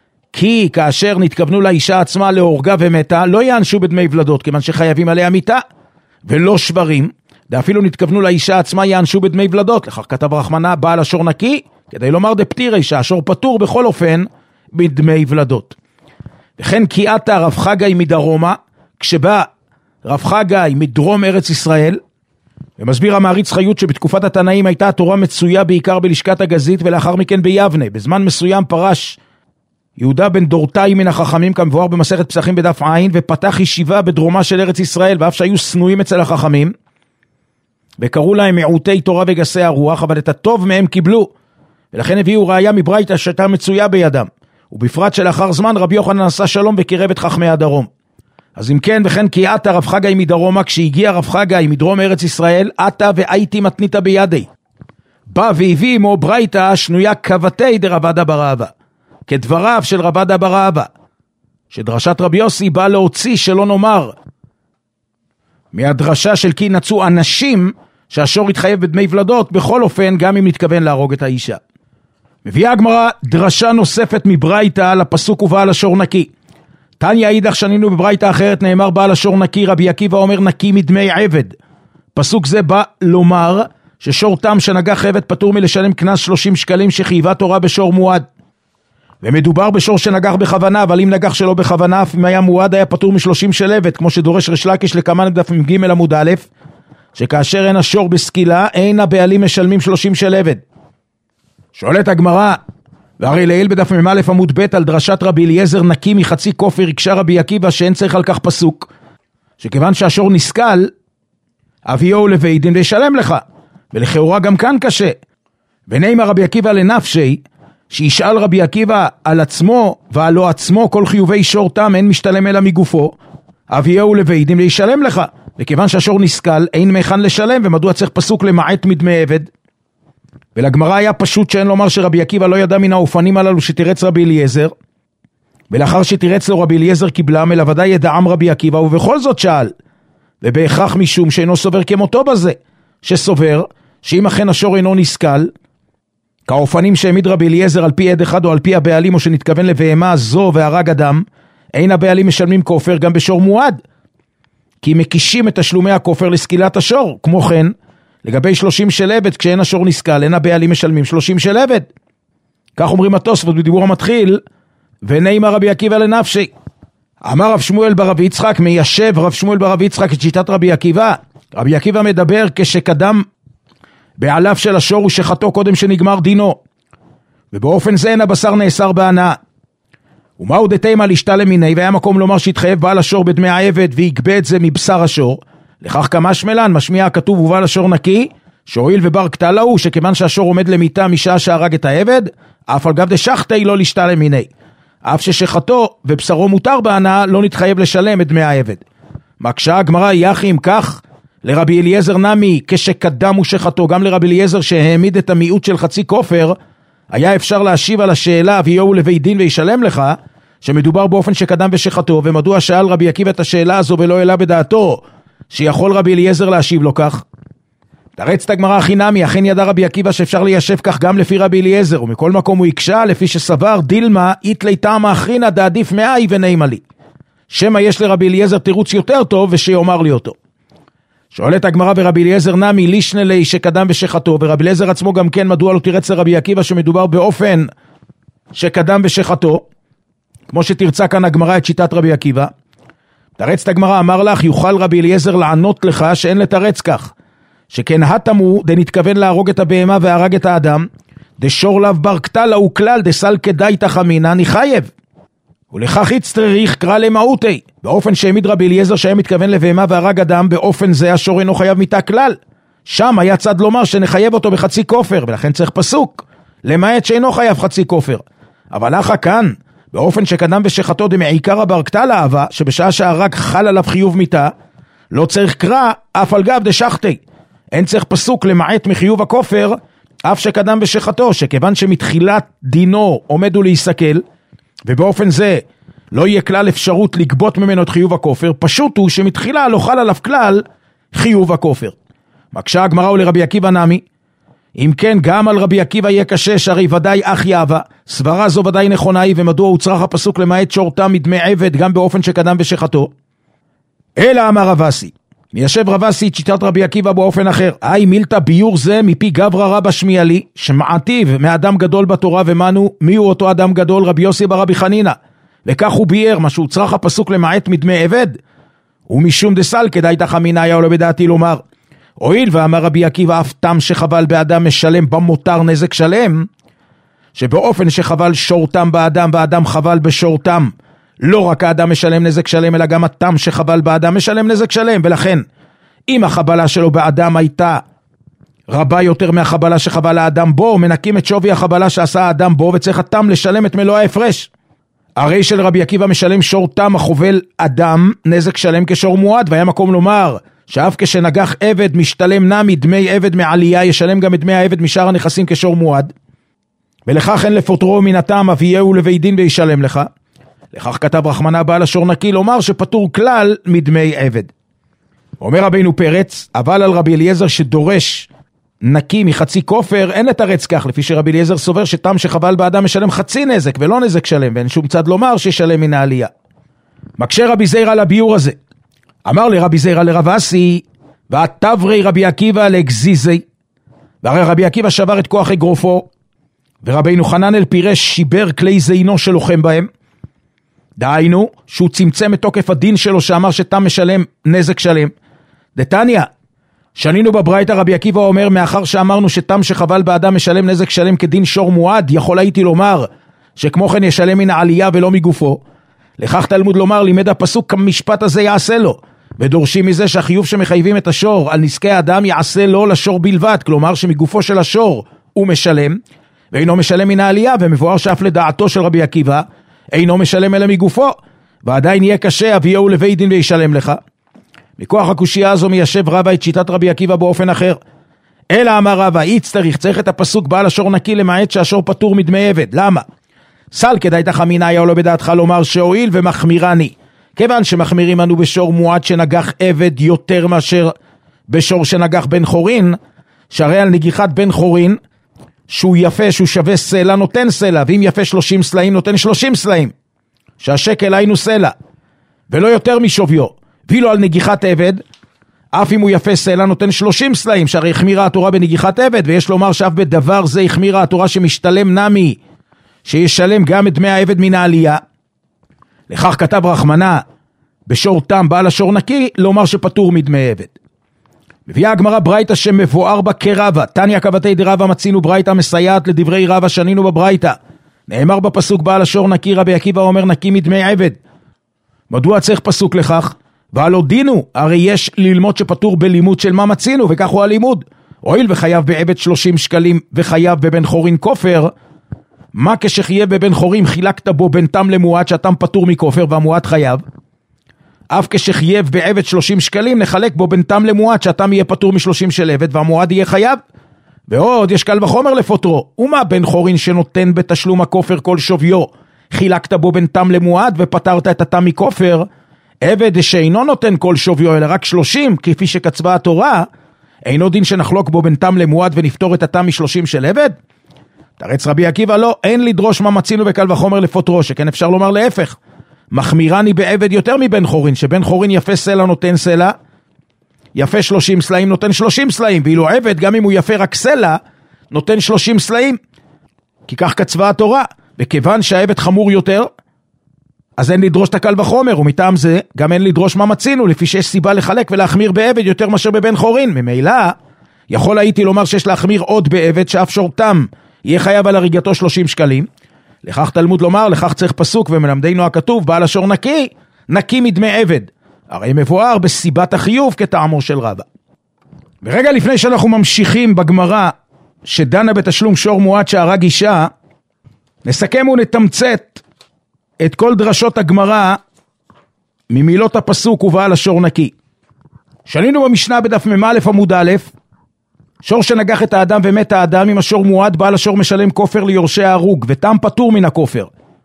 כי כאשר נתכוונו לאישה עצמה להורגה ומתה, לא יענשו בדמי ולדות, כיוון שחייבים עליה מיתה, ולא שברים, ואפילו נתכוונו לאישה עצמה יענשו בדמי ולדות. לכך כתב רחמנה בעל השור נקי, כדי לומר דפטירי שהשור פטור בכל אופן בדמי ולדות. וכן קיאת רב חגי מדרומה, כשבא רב חגי מדרום ארץ ישראל, ומסביר המעריץ חיות שבתקופת התנאים הייתה התורה מצויה בעיקר בלשכת הגזית ולאחר מכן ביבנה. בזמן מסוים פרש יהודה בן דורתאי מן החכמים כמבואר במסכת פסחים בדף עין, ופתח ישיבה בדרומה של ארץ ישראל, ואף שהיו סנויים אצל החכמים וקראו להם מעוטי תורה וגסי הרוח, אבל את הטוב מהם קיבלו, ולכן הביאו ראיה מברייתא שהייתה מצויה בידם, ובפרט שלאחר זמן רבי יוחנן עשה שלום וקירב את חכמי הדרום. אז אם כן, וכן קיאת רב חגי מדרומה, כשהגיע רב חגי מדרום ארץ ישראל, עתה והייתי מתניתא בידי, בא והביא עמו ברייתא שנויה כבתי דרבדא בר אבא, כדבריו של רבדא בר אבא, שדרשת רבי יוסי בא להוציא, שלא נאמר מהדרשה של כי נצאו אנשים, שהשור התחייב בדמי ולדות, בכל אופן גם אם נתכוון להרוג את האישה. מביאה הגמרא דרשה נוספת מברייתא לפסוק ובעל השור נקי. תניא אידך שנינו בברייתא אחרת נאמר בעל השור נקי, רבי עקיבא אומר נקי מדמי עבד. פסוק זה בא לומר ששור תם שנגח עבד פטור מלשלם קנס שלושים שקלים שחייבה תורה בשור מועד. ומדובר בשור שנגח בכוונה, אבל אם נגח שלא בכוונה, אם היה מועד היה פטור משלושים של עבד, כמו שדורש ריש לקיש לקמן בדף ג' עמוד א', שכאשר אין השור בסקילה, אין הבעלים משלמים שלושים של עבד. שואלת הגמרא, והרי לעיל בדף מ"א עמוד ב' על דרשת רבי אליעזר נקי מחצי כופר, הקשה רבי עקיבא שאין צריך על כך פסוק, שכיוון שהשור נסכל, אביהו לבית דין וישלם לך, ולכאורה גם כאן קשה. ונאמר רבי עקיבא לנפשי, שישאל רבי עקיבא על עצמו ועל לא עצמו כל חיובי שור תם אין משתלם אלא מגופו, אביהו לבית דין וישלם לך, וכיוון שהשור נסכל אין מכאן לשלם, ומדוע צריך פסוק למעט מדמי עבד? ולגמרא היה פשוט שאין לומר שרבי עקיבא לא ידע מן האופנים הללו שתירץ רבי אליעזר, ולאחר שתירץ לו רבי אליעזר קיבלם, אלא ודאי ידעם רבי עקיבא, ובכל זאת שאל, ובהכרח משום שאינו סובר כמותו בזה, שסובר שאם אכן השור אינו נסכל, כאופנים שהעמיד רבי אליעזר על פי עד אחד או על פי הבעלים, או שנתכוון לבהמה זו והרג אדם, אין הבעלים משלמים כופר גם בשור מועד, כי מקישים את תשלומי הכופר לסקילת השור. כמו כן, לגבי שלושים של עבד, כשאין השור נסכל, אין הבעלים משלמים שלושים של עבד. כך אומרים התוספות בדיבור המתחיל, ונאמר רבי עקיבא לנפשי. אמר רב שמואל ברב יצחק, מיישב רב שמואל ברב יצחק את שיטת רבי עקיבא. רבי עקיבא מדבר כשקדם בעליו של השור ושחטו קודם שנגמר דינו, ובאופן זה אין הבשר נאסר בהנאה. ומהו דתימה להשתלם מיני, והיה מקום לומר שהתחייב בעל השור בדמי העבד ויגבה את זה מבשר השור, לכך כמה שמלן משמיע הכתוב ובעל השור נקי, שהואיל ובר קטלה הוא שכיוון שהשור עומד למיתה משעה שהרג את העבד, אף על גב דשחטי לא להשתלם מיני, אף ששחטו ובשרו מותר בהנאה לא נתחייב לשלם את דמי העבד. מקשה הגמרא, יחי אם כך לרבי אליעזר נמי כשקדם ושחטו, גם לרבי אליעזר שהעמיד את המיעוט של חצי כופר, היה אפשר להשיב על השאלה ויהיו לבית דין וישלם לך, שמדובר באופן שקדם ושחטו, ומדוע שאל רבי עקיבא את השאלה הזו ולא העלה בדעתו שיכול רבי אליעזר להשיב לו כך? תרץ הגמרא הכי נמי, אכן ידע רבי עקיבא שאפשר ליישב כך גם לפי רבי אליעזר, ומכל מקום הוא יקשה לפי שסבר דילמה איתלי טעמה אחרינה דעדיף מאי ונעימה לי, שמא יש לרבי אליעזר תירוץ יותר טוב ושיאמר לי אותו. שואלת הגמרא, ורבי אליעזר נמי לישנה לי שקדם ושחטו, ורבי אליעזר עצמו גם כן מדוע לא תירץ לרבי עקיבא שמדובר באופן שקדם ושחטו, כמו שתרצה כאן הגמרא את שיטת רבי עקיבא. תרץ הגמרא, אמר לך יוכל רבי אליעזר לענות לך שאין לתרץ כך, שכן התמו דנתכוון להרוג את הבהמה והרג את האדם, דשור לאו בר קטלה הוא כלל דסל כדאי תחמינה נחייב, ולכך יצטריך קרא למהותי, באופן שהעמיד רבי אליעזר שהיה מתכוון לבהמה והרג אדם, באופן זה השור אינו חייב מיתה כלל. שם היה צד לומר שנחייב אותו בחצי כופר, ולכן צריך פסוק למעט שאינו חייב חצי כופר. אבל אחא כאן, באופן שקדם ושחטו דמעיקרא בר קטלה אהבה, שבשעה שהרג חל עליו חיוב מיתה, לא צריך קרא אף על גב דשחטי, אין צריך פסוק למעט מחיוב הכופר אף שקדם ושחטו, שכיוון שמתחילת דינו עומד להיסכל, ובאופן זה לא יהיה כלל אפשרות לגבות ממנו את חיוב הכופר, פשוט הוא שמתחילה לא חל עליו כלל חיוב הכופר. מקשה הגמרא ולרבי עקיבא נמי, אם כן גם על רבי עקיבא יהיה קשה, שהרי ודאי אח יאווה, סברה זו ודאי נכונה היא, ומדוע הוצרך הפסוק למעט שורתם מדמי עבד גם באופן שקדם ושחטו? אלא אמר רב אסי, מיישב רב אסי את שיטת רבי עקיבא באופן אחר, אי מילתא ביור זה מפי גברא רבא שמיע לי, שמעתיו מאדם גדול בתורה, ומנו מיהו אותו אדם גדול? רבי יוסי ברבי חנינא, וכך הוא ביאר מה שהוצרך הפסוק למעט מדמי עבד, ומשום דסל כדאי תחמינה היה עולה בדעתי לומר, הואיל ואמר רבי עקיבא אף תם שחבל באדם משלם במותר נזק שלם, שבאופן שחבל שורתם באדם והאדם חבל בשורתם, לא רק האדם משלם נזק שלם אלא גם התם שחבל באדם משלם נזק שלם, ולכן אם החבלה שלו באדם הייתה רבה יותר מהחבלה שחבל האדם בו, מנקים את שווי החבלה שעשה האדם בו וצריך התם לשלם את מלוא ההפרש. הרי של רבי עקיבא משלם שור תם החובל אדם נזק שלם כשור מועד, והיה מקום לומר שאף כשנגח עבד משתלם נמי דמי עבד מעלייה, ישלם גם את דמי העבד משאר הנכסים כשור מועד, ולכך אין לפוטרו מן הטעם אביהו לבית דין וישלם לך. לכך כתב רחמנה בעל השור נקי לומר שפטור כלל מדמי עבד. אומר רבינו פרץ, אבל על רבי אליעזר שדורש נקי מחצי כופר אין לתרץ כך, לפי שרבי אליעזר סובר שתם שחבל באדם משלם חצי נזק ולא נזק שלם, ואין שום צד לומר שישלם מן העלייה. מקשה רבי זירא על הביור הזה. אמר לרבי זירא לרב אסי, והתברי רבי עקיבא לגזיזי, והרי רבי עקיבא שבר את כוח אגרופו, ורבינו חננאל פירש שיבר כלי זינו שלוחם בהם, דהיינו שהוא צמצם את תוקף הדין שלו שאמר שתם משלם נזק שלם. דתניא, שנינו בברייתא רבי עקיבא אומר, מאחר שאמרנו שתם שחבל באדם משלם נזק שלם כדין שור מועד, יכול הייתי לומר שכמו כן ישלם מן העלייה ולא מגופו. לכך תלמוד לומר, לימד הפסוק כמשפט הזה יעשה לו, ודורשים מזה שהחיוב שמחייבים את השור על נזקי האדם יעשה לו לשור בלבד, כלומר שמגופו של השור הוא משלם ואינו משלם מן העלייה, ומבואר שאף לדעתו של רבי עקיבא אינו משלם אלא מגופו, ועדיין יהיה קשה אביהו לבית דין וישלם לך. מכוח הקושייה הזו מיישב רבא את שיטת רבי עקיבא באופן אחר. אלא אמר רבא, איץ צריך, צריך את הפסוק בעל השור נקי למעט שהשור פטור מדמי עבד. למה? סל כדאי תחמינה היה עולה בדעתך לומר שהועיל ומחמירני, כיוון שמחמירים אנו בשור מועד שנגח עבד יותר מאשר בשור שנגח בן חורין, שהרי על נגיחת בן חורין שהוא יפה, שהוא שווה סלע, נותן סלע, ואם יפה שלושים סלעים נותן שלושים סלעים, שהשקל היינו סלע ולא יותר משוויו. ואילו על נגיחת עבד, אף אם הוא יפה סלע נותן שלושים סלעים, שהרי החמירה התורה בנגיחת עבד, ויש לומר שאף בדבר זה החמירה התורה שמשתלם נמי שישלם גם את דמי העבד מן העלייה. לכך כתב רחמנה בשור תם בעל השור נקי לומר שפטור מדמי עבד. מביאה הגמרא ברייתא שמבואר בה כרבא, תניא כבתי דרבא מצינו ברייתא מסייעת לדברי רבא שנינו בברייתא. נאמר בפסוק בעל השור נקי, רבי עקיבא אומר נקי מדמי עבד. מדוע צריך פסוק לכך? והלא דינו, הרי יש ללמוד שפטור בלימוד של מה מצינו, וכך הוא הלימוד. הואיל וחייב בעבד שלושים שקלים וחייב בבן חורין כופר, מה כשחייב בבן חורין חילקת בו בין תם למועד שהתם פטור מכופר והמועד חייב? אף כשחייב בעבד שלושים שקלים נחלק בו בין תם למועד שהתם יהיה פטור משלושים של עבד והמועד יהיה חייב. ועוד יש קל וחומר לפוטרו, ומה בן חורין שנותן בתשלום הכופר כל שוויו חילקת בו בין תם למועד ופטרת את התם מכופר, עבד שאינו נותן כל שוויו אלא רק שלושים כפי שקצבה התורה, אינו דין שנחלוק בו בין תם למועד ונפתור את התם משלושים של עבד? תרץ רבי עקיבא לא, אין לדרוש מה מצינו בקל וחומר לפוטרו, שכן אפשר לומר להפך, מחמירני בעבד יותר מבן חורין, שבן חורין יפה סלע נותן סלע, יפה שלושים סלעים נותן שלושים סלעים, ואילו עבד גם אם הוא יפה רק סלע נותן שלושים סלעים, כי כך קצבה התורה. וכיוון שהעבד חמור יותר, אז אין לדרוש את הקל וחומר, ומטעם זה גם אין לדרוש מה מצינו, לפי שיש סיבה לחלק ולהחמיר בעבד יותר מאשר בבן חורין. ממילא יכול הייתי לומר שיש להחמיר עוד בעבד שאף שורתם יהיה חייב על הריגתו שלושים שקלים. לכך תלמוד לומר, לכך צריך פסוק, ומלמדנו הכתוב בעל השור נקי, נקי מדמי עבד, הרי מבואר בסיבת החיוב כטעמו של רבא. ברגע לפני שאנחנו ממשיכים בגמרא שדנה בתשלום שור מועד שהרג אישה, נסכם ונתמצת את כל דרשות הגמרא ממילות הפסוק ובעל השור נקי. שנינו במשנה בדף מ"א עמוד א', שור שנגח את האדם ומת האדם, עם השור מועד בעל השור משלם כופר ליורשי ההרוג, ותם פטור מן הכופר.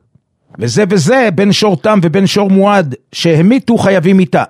וזה וזה בין שור תם ובין שור מועד שהמיתו חייבים מיתה.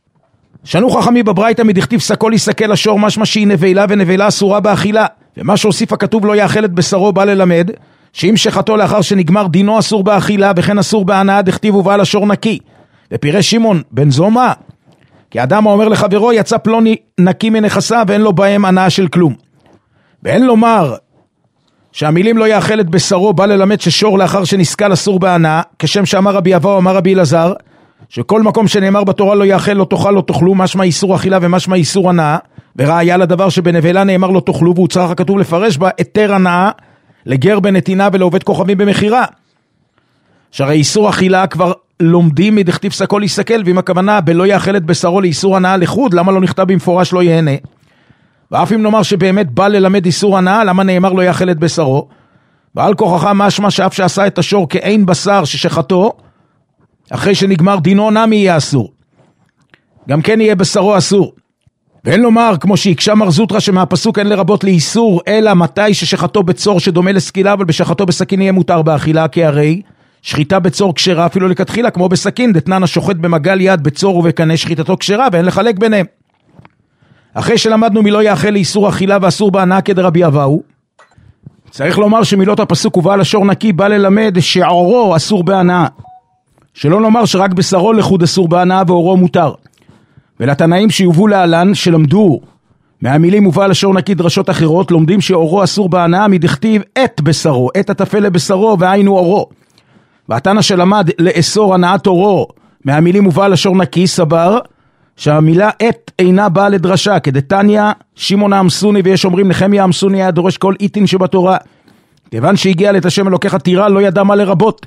שנו חכמי בברייתא מדכתיב סקול יסקל השור, משמע שהיא נבלה, ונבלה אסורה באכילה, ומה שהוסיף הכתוב לא יאכל את בשרו בא ללמד שאם שחטו לאחר שנגמר דינו אסור באכילה, וכן אסור בהנאה, דכתיב ובעל השור נקי. ופירש שמעון בן זומא, כי אדם האומר לחברו יצא פלוני נקי מנכסיו ואין לו בהם הנאה של כלום. ואין לומר שהמילים לא יאכל את בשרו בא ללמד ששור לאחר שנסקל אסור בהנאה, כשם שאמר רבי אבאו אמר רבי אלעזר, שכל מקום שנאמר בתורה לא יאכל לא תאכל לא תאכלו, משמע איסור אכילה ומשמע איסור הנאה, וראיה לדבר שבנבלה נאמר לא תאכלו, והוא צריך הכתוב לפרש בה היתר הנאה לגר בנתינה ולעובד כוכבים במחירה. שהרי איסור אכילה כבר לומדים מדכתיב סקול יסקל, ואם הכוונה בלא יאכל את בשרו לאיסור הנאה לחוד, למה לא נכתב במפורש לא יהנה? ואף אם נאמר שבאמת בא ללמד איסור הנאה, למה נאמר לא יאכל את בשרו? ועל כוחך משמע שאף שעשה את השור כאין בשר ששחטו, אחרי שנגמר דינו נמי יהיה אסור. גם כן יהיה בשרו אסור. ואין לומר, כמו שהקשה מר זוטרא, שמהפסוק אין לרבות לאיסור, אלא מתי ששחטו בצור שדומה לסקילה, אבל בשחטו בסכין יהיה מותר באכילה, כי הרי שחיטה בצור כשרה אפילו לכתחילה, כמו בסכין, דתנן השוחט במגל יד בצור ובקנה שחיטתו כשרה, ואין לחלק ביניהם. אחרי שלמדנו מלא יאכל לאיסור אכילה ואסור בהנאה כדרבי אבאו, צריך לומר שמילות הפסוק ובעל השור נקי בא ללמד שעורו אסור בהנאה. שלא נאמר שרק בשרו לחוד אסור בהנאה ואורו מותר. ולתנאים שיובאו להלן שלמדו מהמילים ובעל השור נקי דרשות אחרות, לומדים שאורו אסור בהנאה מדכתיב את בשרו, את התפל לבשרו והיינו אורו. והתנא שלמד לאסור הנאת אורו מהמילים ובעל השור נקי סבר שהמילה את אינה באה לדרשה, כדתניא שמעון העמסוני, ויש אומרים נחמיה העמסוני היה דורש כל איתין שבתורה, כיוון שהגיע לת השם אלוקיך תירא לא ידע מה לרבות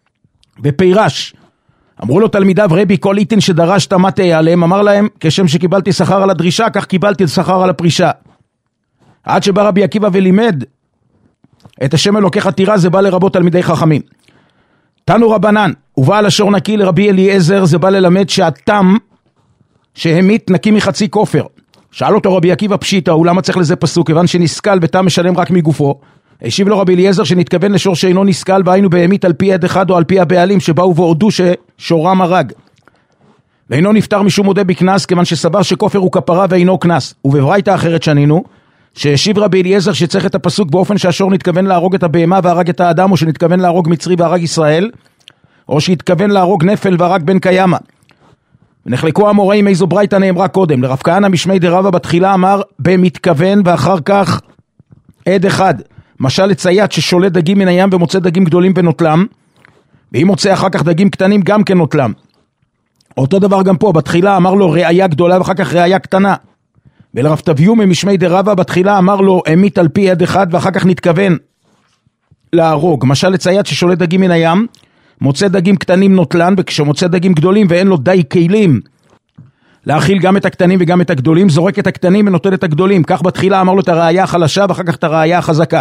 ופירש. אמרו לו תלמידיו רבי כל איתין שדרשת מה תהיה עליהם, אמר להם כשם שקיבלתי שכר על הדרישה כך קיבלתי שכר על הפרישה. עד שבא רבי עקיבא ולימד את השם אלוקיך תירא, זה בא לרבות תלמידי חכמים. תנו רבנן ובעל השור נקי לרבי אליעזר, זה בא ללמד שהתם שהמית נקי מחצי כופר. שאל אותו רבי עקיבא פשיטא, הוא למה צריך לזה פסוק? כיוון שנסקל ותם משלם רק מגופו. השיב לו רבי אליעזר שנתכוון לשור שאינו נסקל, והיינו בהמית על פי עד אחד או על פי הבעלים שבאו והודו ששורם הרג. ואינו נפטר משום מודה בקנס, כיוון שסבר שכופר הוא כפרה ואינו קנס. ובברייתא אחרת שנינו, שהשיב רבי אליעזר שצריך את הפסוק באופן שהשור נתכוון להרוג את הבהמה והרג את האדם, או שנתכוון להרוג מצרי והרג ישראל, או שהתכוון להרוג נפל והרג בן קיימה. ונחלקו המוראים איזו ברייתא נאמרה קודם. לרב כהנא משמי דרבא בתחילה אמר במתכוון, ואחר כך עד אחד. משל לצייד ששולט דגים מן הים ומוצא דגים גדולים ונוטלם, ואם מוצא אחר כך דגים קטנים גם כן נוטלם. אותו דבר גם פה, בתחילה אמר לו ראיה גדולה ואחר כך ראיה קטנה. ולרב תביומי משמי דרבא בתחילה אמר לו המית על פי עד אחד ואחר כך נתכוון להרוג. משל לצייד ששולט דגים מן הים, מוצא דגים קטנים נוטלן, וכשמוצא דגים גדולים ואין לו די כלים להאכיל גם את הקטנים וגם את הגדולים, זורק את הקטנים ונוטל את הגדולים. כך בתחילה אמר לו את הראיה החלשה ואחר כך את הראיה החזקה.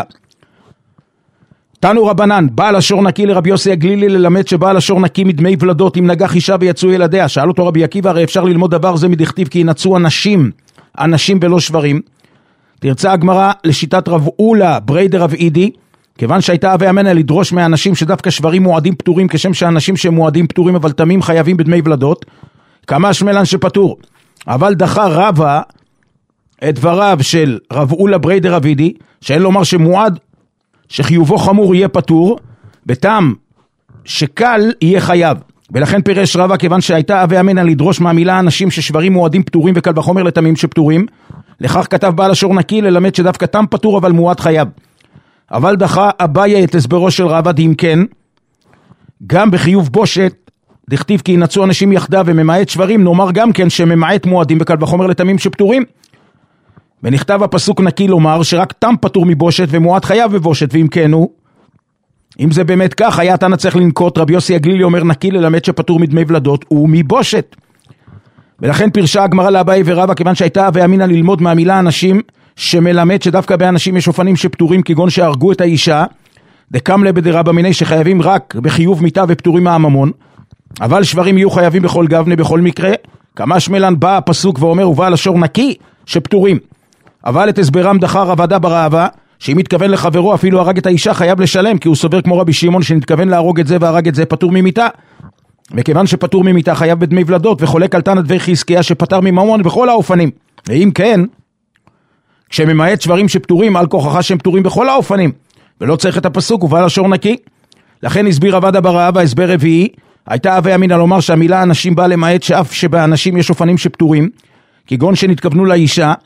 תנו רבנן, בעל השור נקי לרבי יוסי הגלילי ללמד שבעל השור נקי מדמי ולדות, אם נגח אישה ויצאו ילדיה. שאל אותו רבי עקיבא, הרי אפשר ללמוד דבר זה מדכתיב כי ינצאו אנשים, אנשים ולא שברים. תרצה הגמרא לשיטת רב אולה בריידר רב אידי, כיוון שהייתה הווה אמינא לדרוש מהאנשים שדווקא שברים מועדים פטורים, כשם שאנשים שמועדים פטורים אבל תמים חייבים בדמי ולדות, כמה שמלן שפטור. אבל דחה רבא את דבריו של רב אולה בריידר רב אידי, שאין לומר שמועד שחיובו חמור יהיה פטור, בטעם שקל יהיה חייב. ולכן פירש רבא, כיוון שהייתה הווה אמינא לדרוש מהמילה אנשים ששברים מועדים פטורים וקל וחומר לתמים שפטורים, לכך כתב בעל השור נקי ללמד שדווקא תם פטור אבל מועד חייב. אבל דחה אביי את הסברו של רבא, אם כן, גם בחיוב בושת, דכתיב כי ינצאו אנשים יחדיו וממעט שברים, נאמר גם כן שממעט מועדים וקל וחומר לתמים שפטורים. ונכתב הפסוק נקי לומר שרק תם פטור מבושת ומועד חייב בבושת, ואם כן הוא, אם זה באמת כך, היה תנא צריך לנקוט, רבי יוסי הגלילי אומר נקי ללמד שפטור מדמי ולדות ומבושת. ולכן פרשה הגמרא לאביי ורבא, כיוון שהייתה הווה אמינא ללמוד מהמילה אנשים, שמלמד שדווקא באנשים יש אופנים שפטורים, כגון שהרגו את האישה, דקמלה בדרבא מיני שחייבים רק בחיוב מיתה ופטורים מהממון, אבל שברים יהיו חייבים בכל גבנה בכל מקרה. כמה שמלן בא הפסוק ואומר ובעל השור נקי שפטורים. אבל את הסברם דחה רב עדה בר אהבה, שאם מתכוון לחברו אפילו הרג את האישה חייב לשלם, כי הוא סובר כמו רבי שמעון שנתכוון להרוג את זה והרג את זה פטור ממיתה. וכיוון שפטור ממיתה חייב בדמי ולדות, וחולק על תנא דבי חזקיה שפטר מממון בכל האופנים. ואם כן, כשממעט שברים שפטורים, על כוחך שהם פטורים בכל האופנים, ולא צריך את הפסוק ובעל השור נקי. לכן הסביר רב עדה בר אהבה הסבר רביעי, הייתה הווה אמינא לומר שהמילה אנשים באה למעט שאף שבאנשים יש אופנים שפטורים, כגון שנתכוונו לאישה,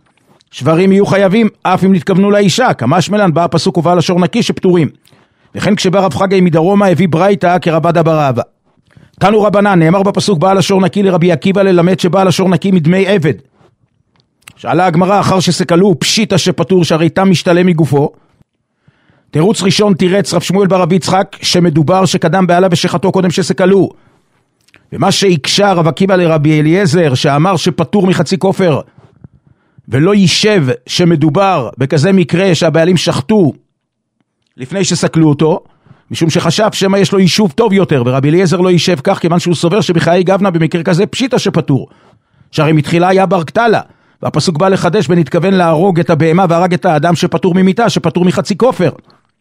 שברים יהיו חייבים, אף אם נתכוונו לאישה, כמה שמלן בא הפסוק ובעל השור נקי שפטורים. וכן כשבא רב חגי מדרומה הביא ברייתא כרבא דבר אבא. תנו רבנן, נאמר בפסוק בעל השור נקי לרבי עקיבא ללמד שבעל השור נקי מדמי עבד. שאלה הגמרא אחר שסקלו פשיטא שפטור שהרי תם משתלם מגופו. תירוץ ראשון תירץ רב שמואל בר רבי יצחק שמדובר שקדם בעלה ושחתו קודם שסקלו. ומה שהקשה רב עקיבא לרבי אליעזר שאמר שפטור מחצי כופר ולא יישב שמדובר בכזה מקרה שהבעלים שחטו לפני שסקלו אותו, משום שחשב שמה יש לו יישוב טוב יותר, ורבי אליעזר לא יישב כך כיוון שהוא סובר שבחיי גבנה במקרה כזה פשיטא שפטור, שהרי מתחילה היה בר קטלה, והפסוק בא לחדש ונתכוון להרוג את הבהמה והרג את האדם שפטור ממיתה, שפטור מחצי כופר.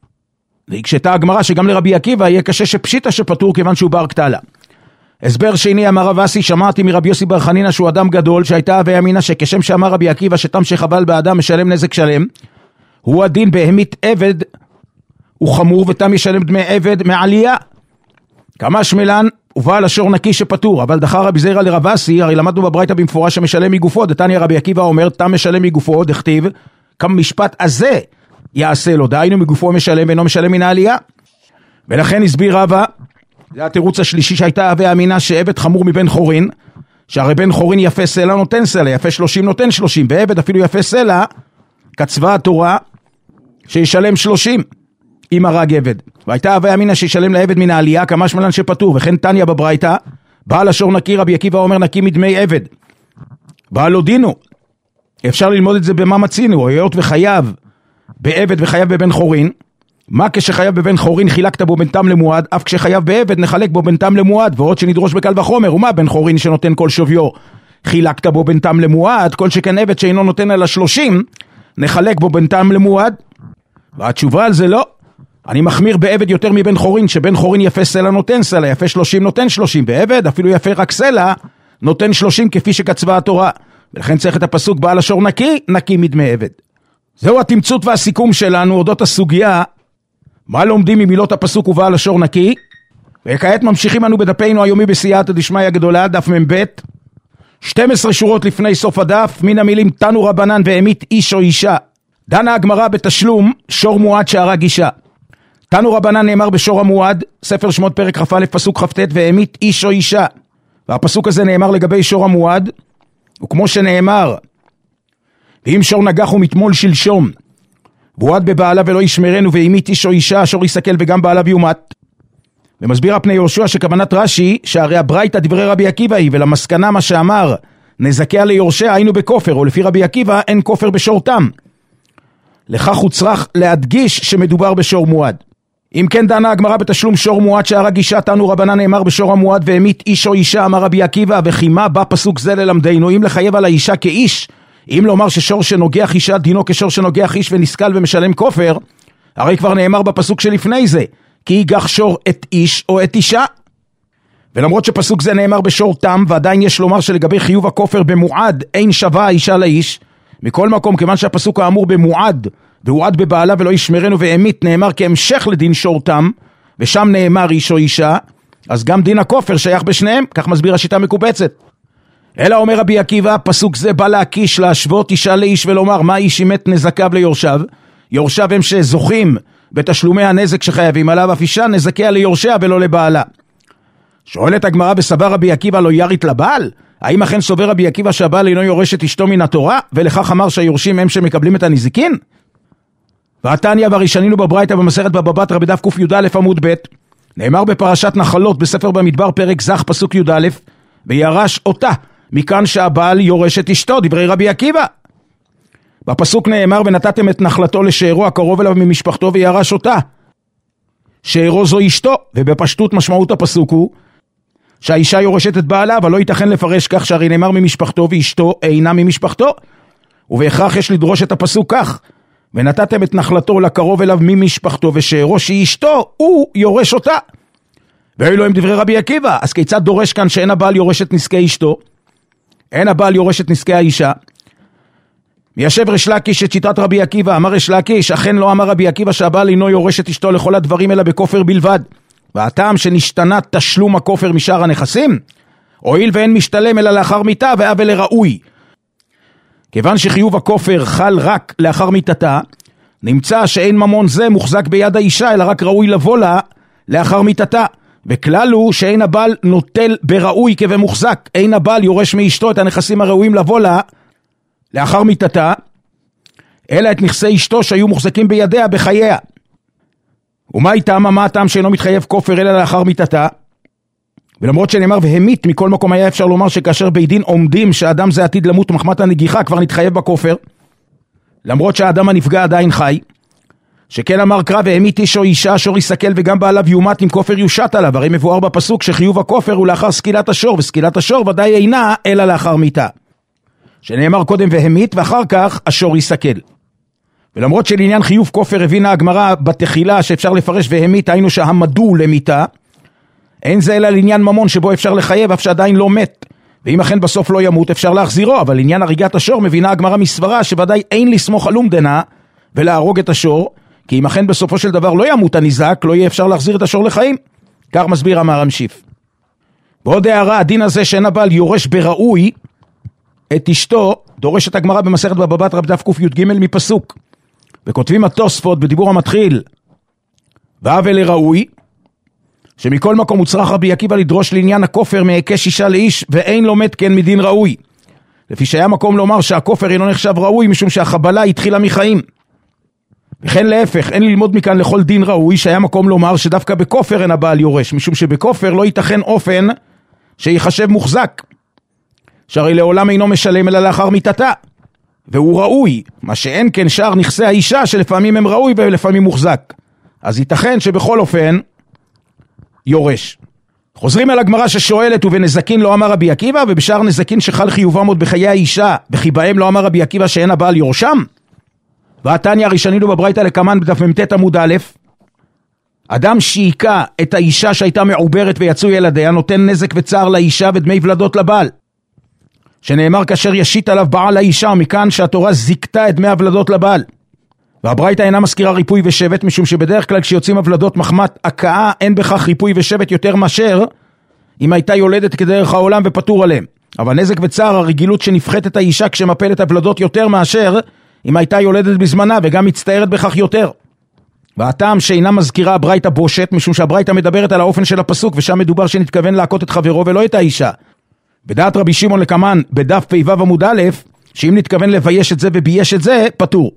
והקשתה הגמרא שגם לרבי עקיבא יהיה קשה שפשיטא שפטור כיוון שהוא בר קטלה. הסבר שני, אמר רב אסי, שמעתי מרבי יוסי בר חנינא שהוא אדם גדול, שהייתה הווה אמינא שכשם שאמר רבי עקיבא שתם שחבל באדם משלם נזק שלם, הוא הדין בהמית עבד הוא חמור ותם ישלם דמי עבד מעלייה. כמה שמלן ובעל השור נקי שפטור, אבל דחה רבי זירא לרב אסי, הרי למדנו בברייתא במפורש שמשלם מגופו, דתניא רבי עקיבא אומר תם משלם מגופו, דכתיב כמשפט הזה יעשה לו, דהיינו מגופו משלם ואינו משלם מן העלייה. ולכן הסביר רבא, זה התירוץ השלישי שהייתה הווה אמינא שעבד חמור מבן חורין, שהרי בן חורין יפה סלע נותן סלע, יפה שלושים נותן שלושים, ועבד אפילו יפה סלע, קצבה התורה שישלם שלושים אם הרג עבד. והייתה הווה אמינא שישלם לעבד מן העלייה כמה שמלן שפטור. וכן תניא בברייתא, בעל השור נקי רבי עקיבא אומר נקי מדמי עבד. בעל לא דינו. אפשר ללמוד את זה במה מצינו, היות וחייב בעבד וחייב בבן חורין. מה כשחייב בבן חורין חילקת בו בין תם למועד, אף כשחייב בעבד נחלק בו בין תם למועד, ועוד שנדרוש בקל וחומר. ומה בן חורין שנותן כל שוויו חילקת בו בין תם למועד, כל שכן עבד שאינו נותן על השלושים נחלק בו בין תם למועד. והתשובה על זה לא. אני מחמיר בעבד יותר מבן חורין, שבן חורין יפה סלע נותן סלע, יפה שלושים נותן שלושים, בעבד אפילו יפה רק סלע נותן שלושים כפי שקצבה התורה. ולכן צריך את הפסוק בעל השור נקי, נקי מדמי עבד. זהו התמצות והסיכום שלנו אודות הסוגיה, מה לומדים ממילות הפסוק ובעל השור נקי. וכעת ממשיכים אנו בדפנו היומי בסייעתא דשמיא הגדולה, דף מ"ב, שתים עשרה שורות לפני סוף הדף, מן המילים תנו רבנן והמית איש או אישה. דנה הגמרא בתשלום שור מועד שהרג אישה. תנו רבנן נאמר בשור המועד, ספר שמות פרק כ"א פסוק כ"ט, והמית איש או אישה. והפסוק הזה נאמר לגבי שור המועד, וכמו שנאמר, ואם שור נגח ומתמול שלשום, והועד בבעלה ולא ישמרנו, והמית איש או אישה, השור יסכל וגם בעלה ויומת. ומסביר הפני יהושע שכוונת רש"י, שהרי הברייתא דברי רבי עקיבא היא, ולמסקנה מה שאמר, נזקיה ליורשיה היינו בכופר, או לפי רבי עקיבא אין כופר בשור תם. לכך הוא צריך להדגיש שמדובר בשור מועד. אם כן דנה הגמרא בתשלום שור מועד שהרג אישה, תנו רבנן נאמר בשור המועד והמית איש או אישה, אמר רבי עקיבא, וכי מה בא פסוק זה ללמדנו? אם לחייב על האישה כאיש, אם לומר ששור שנוגח אישה דינו כשור שנוגח איש ונסכל ומשלם כופר, הרי כבר נאמר בפסוק שלפני זה, כי ייגח שור את איש או את אישה. ולמרות שפסוק זה נאמר בשור תם, ועדיין יש לומר שלגבי חיוב הכופר במועד אין שווה האישה לאיש. מכל מקום, כיוון שהפסוק האמור במועד והועד בבעלה ולא ישמרנו והמית נאמר כהמשך לדין שור תם, ושם נאמר איש או אישה, אז גם דין הכופר שייך בשניהם, כך מסביר השיטה המקובצת. אלא אומר רבי עקיבא, פסוק זה בא להקיש, להשוות אישה לאיש ולומר מה איש אימת נזקיו ליורשיו. יורשיו הם שזוכים בתשלומי הנזק שחייבים עליו, אף אישה נזקיה ליורשיה ולא לבעלה. שואלת הגמרא, וסבר רבי עקיבא לא ירית לבעל? האם אכן סובר רבי עקיבא שהבעל אינו יורש את אשתו מן התורה, ולכך אמר שהיורשים הם שמקבלים את הנזיקין? והתניא והראשנינו בברייתא במסכת בבא בתרא בדף קי"א עמוד ב', נאמר בפרשת נחלות בספר במדבר פרק זך פסוק י"א, וירש אותה, מכאן שהבעל יורש את אשתו, דברי רבי עקיבא. בפסוק נאמר ונתתם את נחלתו לשארו הקרוב אליו ממשפחתו וירש אותה. שארו זו אשתו, ובפשטות משמעות הפסוק הוא שהאישה יורשת את בעלה, אבל לא ייתכן לפרש כך שהרי נאמר ממשפחתו ואשתו אינה ממשפחתו, ובהכרח יש לדרוש את הפסוק כך, ונתתם את נחלתו לקרוב אליו ממשפחתו ושארו שהיא אשתו, הוא יורש אותה. ואלו הם דברי רבי עקיבא. אז כיצד דורש כאן שאין הבעל יורש את נזקי אשתו? אין הבעל יורש את נזקי האישה. מיישב ריש לקיש את שיטת רבי עקיבא, אמר ריש לקיש, אכן לא אמר רבי עקיבא שהבעל אינו יורש את אשתו לכל הדברים אלא בכופר בלבד. והטעם שנשתנה תשלום הכופר משאר הנכסים, הואיל ואין משתלם אלא לאחר מיתה, והאבל לראוי. כיוון שחיוב הכופר חל רק לאחר מיתתה, נמצא שאין ממון זה מוחזק ביד האישה, אלא רק ראוי לבוא לה לאחר מיתתה. וכלל הוא שאין הבעל נוטל בראוי כבמוחזק, אין הבעל יורש מאשתו את הנכסים הראויים לבוא לה לאחר מיתתה, אלא את נכסי אשתו שהיו מוחזקים בידיה בחייה. ומה איתם? מה הטעם שאינו מתחייב כופר אלא לאחר מיתתה? ולמרות שנאמר והמית, מכל מקום היה אפשר לומר שכאשר בית דין עומדים שהאדם זה עתיד למות מחמת הנגיחה, כבר נתחייב בכופר, למרות שהאדם הנפגע עדיין חי. שכן אמר קרא והמית איש או אישה שור יסכל וגם בעליו יומת אם כופר יושת עליו. הרי מבואר בפסוק שחיוב הכופר הוא לאחר סקילת השור, וסקילת השור ודאי אינה אלא לאחר מיתה, שנאמר קודם והמית ואחר כך השור יסכל. ולמרות שלעניין חיוב כופר הבינה הגמרא בתחילה שאפשר לפרש והמית היינו שהמדו למיתה, אין זה אלא לעניין ממון שבו אפשר לחייב אף שעדיין לא מת, ואם אכן בסוף לא ימות אפשר להחזירו. אבל לעניין הריגת השור מבינה הגמרא מסברה שוודאי אין לסמוך על אומדנה ולהרוג את השור, כי אם אכן בסופו של דבר לא ימות הניזק, לא יהיה אפשר להחזיר את השור לחיים. כך מסביר המהר"ם שיף. בעוד הערה, הדין הזה שאין הבעל יורש בראוי את אשתו, דורשת הגמרא במסכת בבא בתרא בדף קי"ג מפסוק, וכותבים התוספות בדיבור המתחיל והווה לראוי, שמכל מקום מוצרך רבי עקיבא לדרוש לעניין הכופר מהיקש אישה לאיש, ואין לו מת כן מדין ראוי, לפי שהיה מקום לומר שהכופר אינו נחשב ראוי משום שהחבלה התחילה מחיים. וכן להפך, אין ללמוד מכאן לכל דין ראוי שהיה מקום לומר שדווקא בכופר אין הבעל יורש, משום שבכופר לא ייתכן אופן שיחשב מוחזק, שהרי לעולם אינו משלם אלא לאחר מיתתה, והוא ראוי, מה שאין כן שאר נכסי האישה שלפעמים הם ראוי ולפעמים מוחזק, אז ייתכן שבכל אופן יורש. חוזרים על הגמרא ששואלת ובנזקין לא אמר רבי עקיבא, ובשאר נזקין שחל חיובם עוד בחיי האישה וכי בהם לא אמר רבי עקיבא שאין הבעל יורשם. והתניא הראשונים בברייתא לקמן בדף מ"ט עמוד א', אדם שהיכה את האישה שהייתה מעוברת ויצאו ילדיה נותן נזק וצער לאישה ודמי ולדות לבעל, שנאמר כאשר ישית עליו בעל האישה, מכאן שהתורה זיקתה את דמי הוולדות לבעל. והברייתא אינה מזכירה ריפוי ושבט, משום שבדרך כלל כשיוצאים הוולדות מחמת הקאה אין בכך ריפוי ושבט יותר מאשר אם הייתה יולדת כדרך העולם ופטור עליהם. אבל נזק וצער הרגילות שנפחתת האישה כשמפלת הוולדות יותר מאשר אם הייתה יולדת בזמנה וגם מצטערת בכך יותר. והטעם שאינה מזכירה הברייתא בושת, משום שהברייתא מדברת על האופן של הפסוק, ושם מדובר שנתכוון להכות את חברו ולא את האישה. בדעת רבי שמעון לקמן בדף פ"ו עמוד א', שאם נתכוון לבייש את זה ובייש את זה פטור.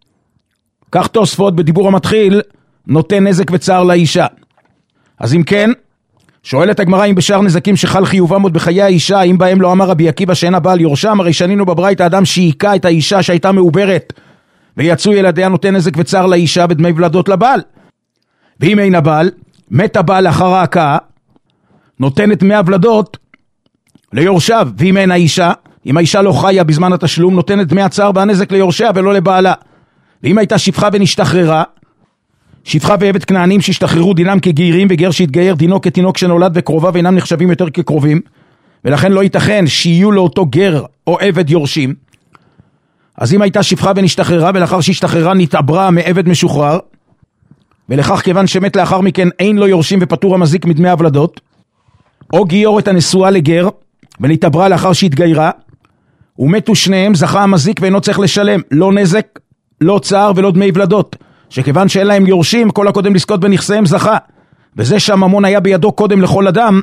כך תוספות בדיבור המתחיל נותן נזק וצער לאישה. אז אם כן, שואלת הגמרא אם בשאר נזקים שחל חיובם עוד בחיי האישה, אם בהם לא אמר רבי עקיבא שאין הבעל יורשם, הרי שנינו בברייתא אדם שהיכה את האישה שהייתה מעוברת ויצאו ילדיה נותן נזק וצער לאישה ודמי ולדות לבעל. ואם אין הבעל, מת הבעל לאחר ההכאה, נותן את דמי הוולדות ליורשיו. ואם אין האישה, אם האישה לא חיה בזמן התשלום, נותן את דמי הצער והנזק ליורשיה ולא לבעלה. ואם הייתה שפחה ונשתחררה, שפחה ועבד כנענים שהשתחררו דינם כגיירים, וגר שהתגייר דינו כתינוק שנולד וקרוביו אינם נחשבים יותר כקרובים, ולכן לא ייתכן שיהיו לאותו גר או עבד יורשים. אז אם הייתה שפחה ונשתחררה ולאחר שהשתחררה נתעברה מעבד משוחרר, ולכך כיוון שמת לאחר מכן אין לו יורשים ופטור המזיק מדמי הוולדות, או גיור את הנשואה לגר ונתעברה לאחר שהתגיירה ומתו שניהם, זכה המזיק ואינו צריך לשלם לא נזק, לא צער ולא דמי ולדות, שכיוון שאין להם יורשים כל הקודם לזכות בנכסיהם זכה, וזה שהממון היה בידו קודם לכל אדם,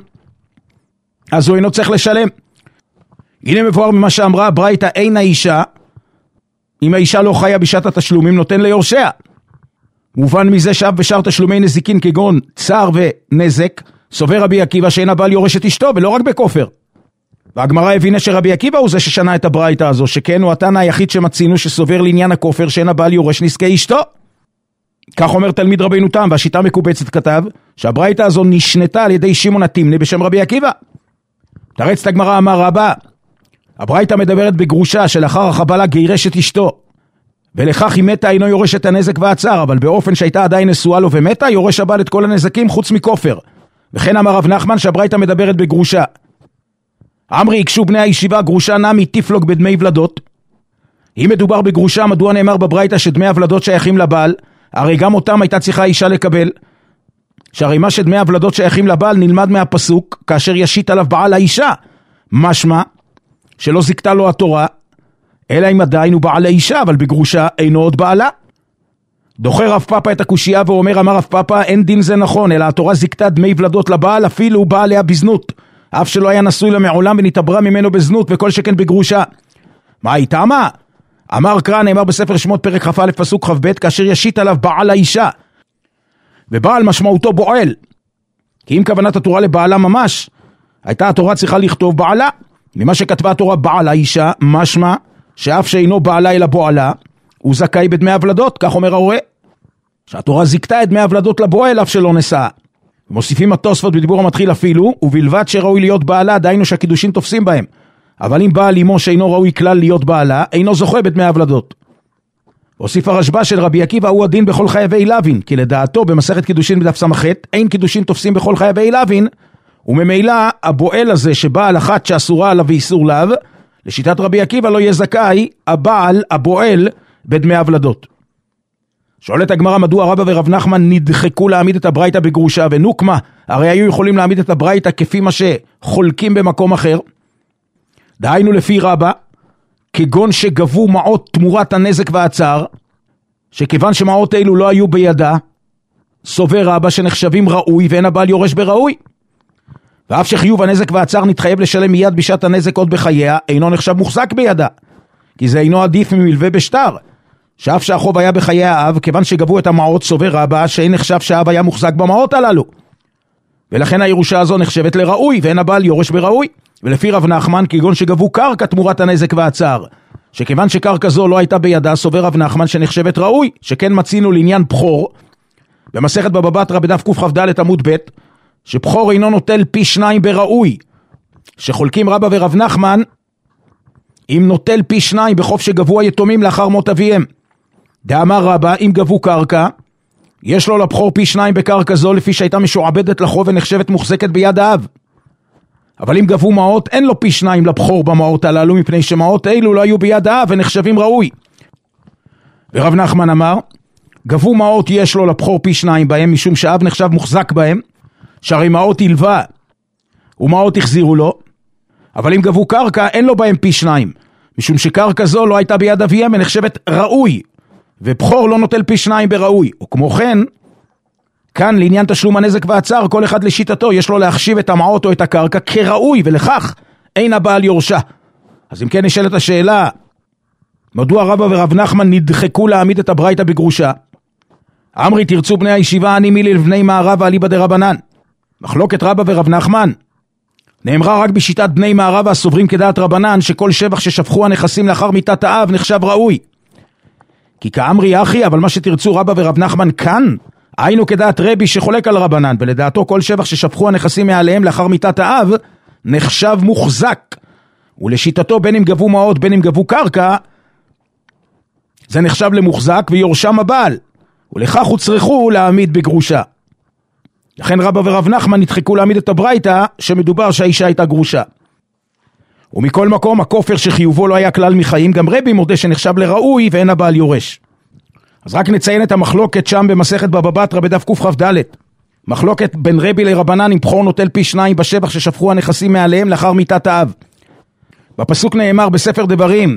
אז הוא אינו צריך לשלם. הנה מבואר ממה שאמרה הברייתא, אין האישה, אם האישה לא חיה בשעת התשלומים נותן ליורשיה. מובן מזה שאף בשאר תשלומי נזיקין כגון צער ונזק סובר רבי עקיבא שאין הבעל יורש את אשתו, ולא רק בכופר. והגמרא הבינה שרבי עקיבא הוא זה ששנה את הברייתא הזו, שכן הוא התנא היחיד שמצינו שסובר לעניין הכופר שאין הבעל יורש נזקי אשתו. כך אומר תלמיד רבינו תם, והשיטה מקובצת כתב שהברייתא הזו נשנתה על ידי שמעון התימני בשם רבי עקיבא. תרץ את הגמרא אמר רבא, הברייתא מדברת בגרושה שלאחר החבלה גירש את אשתו, ולכך היא מתה אינו יורש את הנזק והצער, אבל באופן שהייתה עדיין נשואה לו ומתה יורש הבעל את כל הנזקים חוץ מכופר. וכן אמר רב נחמן שהברייתא מדברת בגרושה. אמרי יקשו בני הישיבה גרושה נמי תפלוג בדמי ולדות. אם מדובר בגרושה, מדוע נאמר בברייתא שדמי הוולדות שייכים לבעל? הרי גם אותם הייתה צריכה אישה לקבל. שהרי מה שדמי הוולדות שייכים לבעל נלמד מהפסוק כאשר ישית עליו בעל האישה, משמע שלא זיקתה לו התורה, אלא אם עדיין הוא בעל האישה, אבל בגרושה אינו עוד בעלה. דוחה רב פאפה את הקושייה ואומר, אמר רב פאפה, אין דין זה נכון, אלא התורה זיקתה דמי ולדות לבעל, אפילו הוא בא עליה בזנות, אף שלא היה נשוי לה מעולם ונתעברה ממנו בזנות, וכל שכן בגרושה. מה הייתה מה? אמר קרא, נאמר בספר שמות פרק כ"א פסוק כ"ב, כאשר ישית עליו בעל האישה, ובעל משמעותו בועל, כי אם כוונת התורה לבעלה ממש, הייתה התורה צריכה לכתוב בעלה. ממה שכתבה התורה בעל האישה, משמע שאף שאינו בעלה אלא בועלה, הוא זכאי בדמי הוולדות, כך אומר ההורה. שהתורה זיקתה את דמי הוולדות לבועל אף שלא נשאה. מוסיפים התוספות בדיבור המתחיל אפילו, ובלבד שראוי להיות בעלה, דהיינו שהקידושין תופסים בהם. אבל אם בעל אמו שאינו ראוי כלל להיות בעלה, אינו זוכה בדמי הוולדות. הוסיף הרשב"א של רבי עקיבא, הוא הדין בכל חייבי לוין, כי לדעתו במסכת קידושין בדף ס"ח, אין קידושין תופסים בכל חייבי לוין, וממילא הבועל הזה שבעל אחת שאסורה עליו ואיסור לאו, לשיטת רבי עקיבא לא יהיה זכאי הבעל, הבועל, בדמי הוולדות. שואלת הגמרא, מדוע רבא ורב נחמן נדחקו להעמיד את הברייתא בגרושה ונוקמה? הרי היו יכולים להעמיד את הברייתא כפי מה שחולקים במקום אחר. דהיינו לפי רבא, כגון שגבו מעות תמורת הנזק והצער, שכיוון שמעות אלו לא היו בידה, סובר רבא שנחשבים ראוי ואין הבעל יורש בראוי. ואף שחיוב הנזק והצער נתחייב לשלם מיד בשעת הנזק עוד בחייה, אינו נחשב מוחזק בידה, כי זה אינו עדיף ממלווה בשטר, שאף שהחוב היה בחיי האב, כיוון שגבו את המעות, סובר רבא שאין נחשב שהאב היה מוחזק במעות הללו, ולכן הירושה הזו נחשבת לראוי ואין הבעל יורש בראוי. ולפי רב נחמן, כגון שגבו קרקע תמורת הנזק והצער, שכיוון שקרקע זו לא הייתה בידה, סובר רב נחמן שנחשבת ראוי, שכן מצינו לעניין בחור במסכת בבא בתרא בדף קכ"ד עמוד ב', שבחור אינו נוטל פי שניים בראוי, שחולקים רבא ורב נחמן אם נוטל פי שניים בחוב שגבו היתומים לאחר מות אביהם. דאמר רבא, אם גבו קרקע, יש לו לבחור פי שניים בקרקע זו, לפי שהייתה משועבדת לחוב ונחשבת מוחזקת ביד האב. אבל אם גבו מעות, אין לו פי שניים לבחור במעות הללו, מפני שמעות אלו לא היו ביד האב ונחשבים ראוי. ורב נחמן אמר, גבו מעות יש לו לבחור פי שניים בהם, משום שהאב נחשב מוחזק בהם, שהרי מעות הלווה ומעות החזירו לו, אבל אם גבו קרקע, אין לו בהם פי שניים, משום שקרקע זו לא הייתה ביד אביהם ונחשבת ראוי, ובחור לא נוטל פי שניים בראוי. וכמו כן, כאן לעניין תשלום הנזק והצער, כל אחד לשיטתו יש לו להחשיב את המעות או את הקרקע כראוי, ולכך אין הבעל יורשה. אז אם כן נשאלת השאלה, מדוע רבא ורב נחמן נדחקו להעמיד את הברייתא בגרושה? אמרי תרצו בני הישיבה, אני מילי לבני מערב אליבא דרבנן. מחלוקת רבא ורב נחמן נאמרה רק בשיטת בני מערב הסוברים כדעת רבנן, שכל שבח ששפכו הנכסים לאחר מיתת האב נחשב ראוי. כי כאמרי אחי, אבל מה שתרצו רבא ורב נחמן כאן, היינו כדעת רבי שחולק על רבנן, ולדעתו כל שבח ששפכו הנכסים מעליהם לאחר מיתת האב נחשב מוחזק, ולשיטתו בין אם גבו מעות בין אם גבו קרקע, זה נחשב למוחזק ויורשם הבעל, ולכך הוצרכו להעמיד בגרושה. לכן רבא ורב נחמן נדחקו להעמיד את הברייתא שמדובר שהאישה הייתה גרושה. ומכל מקום, הכופר שחיובו לא היה כלל מחיים, גם רבי מודה שנחשב לראוי ואין הבעל יורש. אז רק נציין את המחלוקת שם במסכת בבא בתרא בדף קכ"ד. מחלוקת בין רבי לרבנן אם בחור נוטל פי שניים בשבח ששפכו הנכסים מעליהם לאחר מיתת האב. בפסוק נאמר בספר דברים,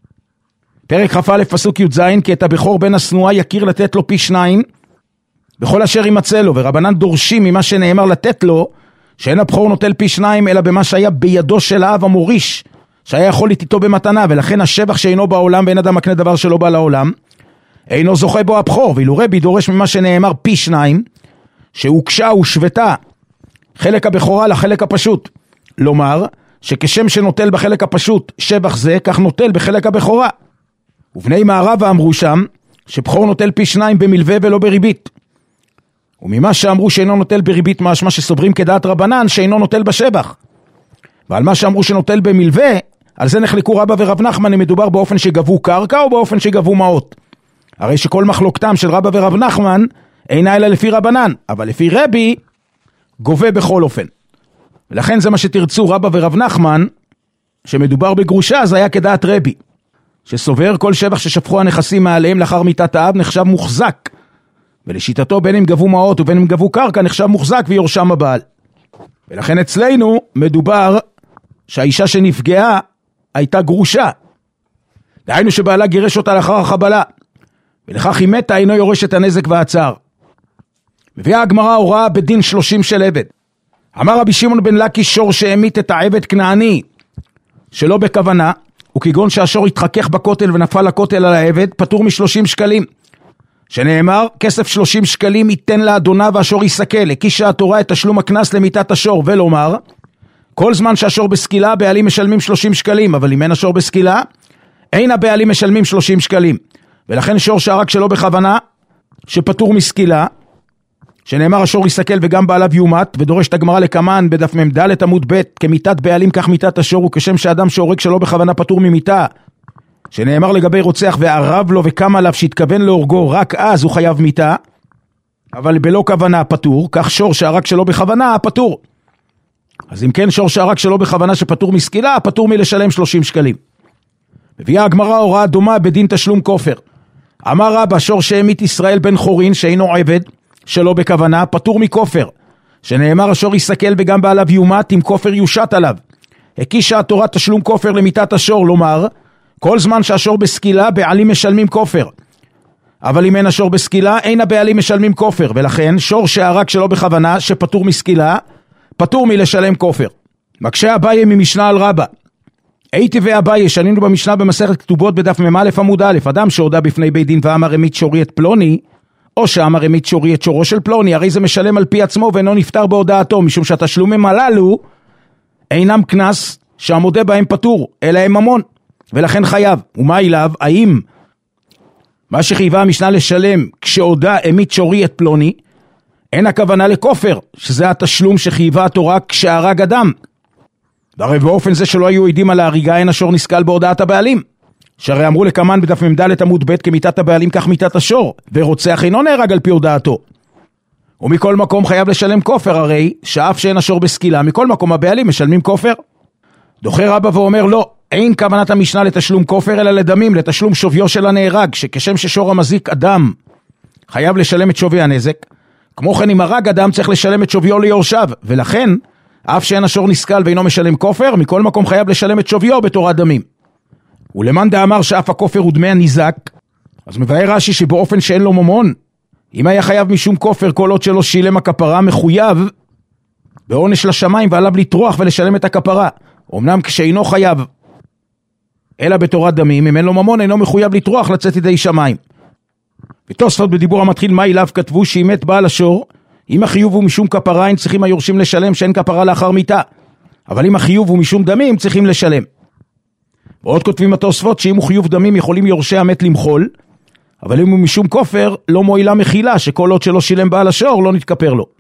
פרק כ"א פסוק י"ז, כי את הבכור בן השנואה יכיר לתת לו פי שניים בכל אשר יימצא לו, ורבנן דורשים ממה שנאמר לתת לו, שאין הבכור נוטל פי שניים אלא במה שהיה בידו של האב המוריש, שהיה יכול לתיתו במתנה, ולכן השבח שאינו בעולם ואין אדם מקנה דבר שלא בא לעולם, אינו זוכה בו הבכור. ואילו רבי דורש ממה שנאמר פי שניים, שהוקשה ושבתה חלק הבכורה לחלק הפשוט, לומר שכשם שנוטל בחלק הפשוט שבח זה, כך נוטל בחלק הבכורה. ובני מערב אמרו שם שבכור נוטל פי שניים במלווה ולא בריבית, וממה שאמרו שאינו נוטל בריבית משמע שסוברים כדעת רבנן שאינו נוטל בשבח, ועל מה שאמרו שנוטל במלווה, על זה נחלקו רבא ורב נחמן אם מדובר באופן שגבו קרקע או באופן שגבו מעות. הרי שכל מחלוקתם של רבא ורב נחמן אינה אלא לפי רבנן, אבל לפי רבי גובה בכל אופן. ולכן זה מה שתרצו רבא ורב נחמן, שמדובר בגרושה, אז היה כדעת רבי, שסובר כל שבח ששפכו הנכסים מעליהם לאחר מיתת האב נחשב מוחזק, ולשיטתו בין אם גבו מעות ובין אם גבו קרקע נחשב מוחזק ויורשם הבעל. ולכן אצלנו מדובר שהאישה שנפגעה הייתה גרושה, דהיינו שבעלה גירש אותה לאחר החבלה, ולכך היא מתה, אינו יורש את הנזק והצער. מביאה הגמרא הוראה בדין שלושים של עבד. אמר רבי שמעון בן לקי, שור שהמית את העבד כנעני שלא בכוונה, וכגון שהשור התחכך בכותל ונפל לכותל על העבד, פטור משלושים שקלים. שנאמר, כסף שלושים שקלים ייתן לאדונה והשור יסכל. הקישה התורה את תשלום הכנס למיתת השור, ולומר, כל זמן שהשור בסקילה, הבעלים משלמים שלושים שקלים, אבל אם אין השור בסקילה, אין הבעלים משלמים שלושים שקלים. ולכן שור שהרג שלא בכוונה, שפטור מסקילה, שנאמר השור יסכל וגם בעליו יומת, ודורש את הגמרא לקמן בדף ממדלת עמוד ב', כמיתת בעלים כך מיתת השור, וכשם שאדם שהורג שלא בכוונה פטור ממיתה, שנאמר לגבי רוצח וערב לו וקם עליו שהתכוון להורגו, רק אז הוא חייב מיתה, אבל בלא כוונה פטור, כך שור שהרג שלא בכוונה פטור. אז אם כן שור שהרג שלא בכוונה שפטור מסקילה, פטור מלשלם שלושים שקלים. מביאה הגמרא הוראה דומה בדין תשלום כופר. אמר רבא, שור שהמית ישראל בן חורין שאינו עבד שלא בכוונה, פטור מכופר, שנאמר השור יסכל וגם בעליו יומת, אם כופר יושת עליו. הקישה התורה תשלום כופר למיתת השור, לומר, כל זמן שהשור בסקילה, בעלים משלמים כופר. אבל אם אין השור בסקילה, אין הבעלים משלמים כופר, ולכן שור שהרג שלא בכוונה, שפטור מסקילה, פטור מלשלם כופר. מקשה אביי ממשנה על רבא. הייתי ואביי, שנינו במשנה במסכת כתובות בדף מ"א עמוד א', אדם שהודה בפני בית דין ואמר המית שורי את פלוני, או שאמר המית שורי את שורו של פלוני, הרי זה משלם על פי עצמו ואינו נפטר בהודעתו, משום שהתשלומים הללו אינם כנס שהמודה בהם פטור, אלא הם ממון, ולכן חייב. ומה אליו? האם מה שחייבה המשנה לשלם כשהודה המית שורי את פלוני, אין הכוונה לכופר, שזה התשלום שחייבה התורה כשהרג אדם. והרי באופן זה שלא היו עדים על ההריגה, אין השור נסכל בהודעת הבעלים. שהרי אמרו לקמן בדף ממדלת עמוד ב', כמיתת הבעלים כך מיתת השור, ורוצח אינו נהרג על פי הודעתו. ומכל מקום חייב לשלם כופר, הרי שאף שאין השור בסקילה, מכל מקום הבעלים משלמים כופר. דוחה רבא ואומר לא, אין כוונת המשנה לתשלום כופר אלא לדמים, לתשלום שוויו של הנהרג, שכשם ששור המזיק אדם חייב לשלם את שווי הנזק, כמו כן אם הרג אדם צריך לשלם את שוויו ליורשיו, ולכן אף שאין השור נסכל ואינו משלם כופר, מכל מקום חייב לשלם את שוויו בתורת דמים. ולמאן דאמר שאף הכופר הוא דמי הניזק, אז מבאר רש"י שבאופן שאין לו ממון, אם היה חייב משום כופר כל עוד שלא שילם הכפרה, מחויב בעונש לשמיים ועליו לטרוח ולשלם את הכפרה. אמנם כשאינו חייב אלא בתורת דמים, אם אין לו ממון אינו מחויב לטרוח לצאת ידי שמיים. ותוספות בדיבור המתחיל מה אליו כתבו שאם מת בעל השור, אם החיוב הוא משום כפרה אין צריכים היורשים לשלם, שאין כפרה לאחר מיתה, אבל אם החיוב הוא משום דמים צריכים לשלם. ועוד כותבים התוספות שאם הוא חיוב דמים יכולים יורשי המת למחול, אבל אם הוא משום כופר לא מועילה מחילה, שכל עוד שלא שילם בעל השור לא נתכפר לו.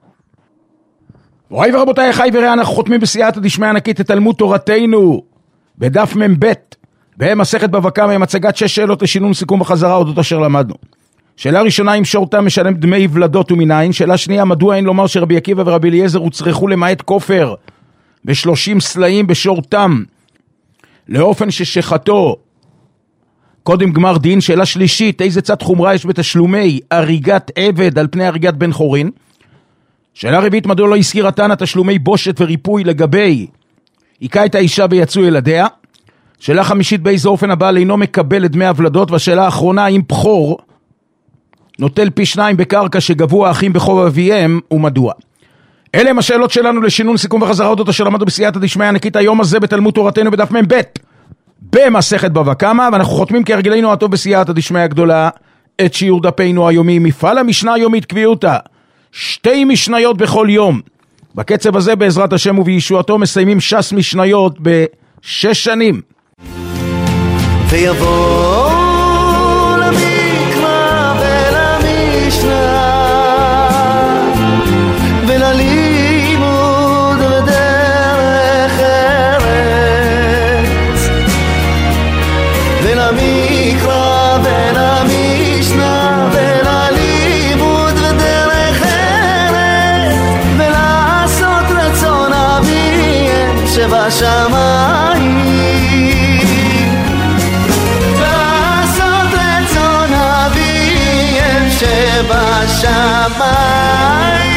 מוריי ורבותיי, חי וראה, אנחנו חותמים בסייעתא דשמיא ענקית את תלמוד תורתנו בדף מ"ב במסכת בבא קמא, עם הצגת שש שאלות לשינון סיכום וחזרה אודות אשר למדנו. שאלה ראשונה, אם שור תם משלם דמי ולדות ומנין? שאלה שנייה, מדוע אין לומר שרבי עקיבא ורבי אליעזר הוצרכו למעט כופר ושלושים סלעים בשור תם לאופן ששחתו קודם גמר דין? שאלה שלישית, איזה צד חומרה יש בתשלומי הריגת עבד על פני הריגת בן חורין? שאלה רביעית, מדוע לא הזכיר התנא תשלומי בושת וריפוי לגבי היכה את האישה ויצאו ילדיה? שאלה חמישית, באיזה אופן הבעל אינו מקבל את דמי הוולדות? והשאלה האחרונה, אם בכור נוטל פי שניים בקרקע שגבו האחים בחוב אביהם, ומדוע? אלה הם השאלות שלנו לשינון סיכום וחזרה אודות אשר למדנו בסייעתא דשמיא ענקית היום הזה בתלמוד תורתנו בדף מ"ב במסכת בבא קמא, ואנחנו חותמים כהרגלנו הטוב בסייעתא דשמיא הגדולה את שיעור דפנו היומי, מפעל המשנה היומית קביעותה שתי משניות בכל יום. בקצב הזה בעזרת השם ובישועתו מסיימים שש משניות בשש שנים. ויבוא למקרא ולמשנה וללימוד בדרך ארץ, ולמקרא ולמשנה וללימוד בדרך ארץ, ולעשות רצון אביהם שבשמיים, שבשמיים.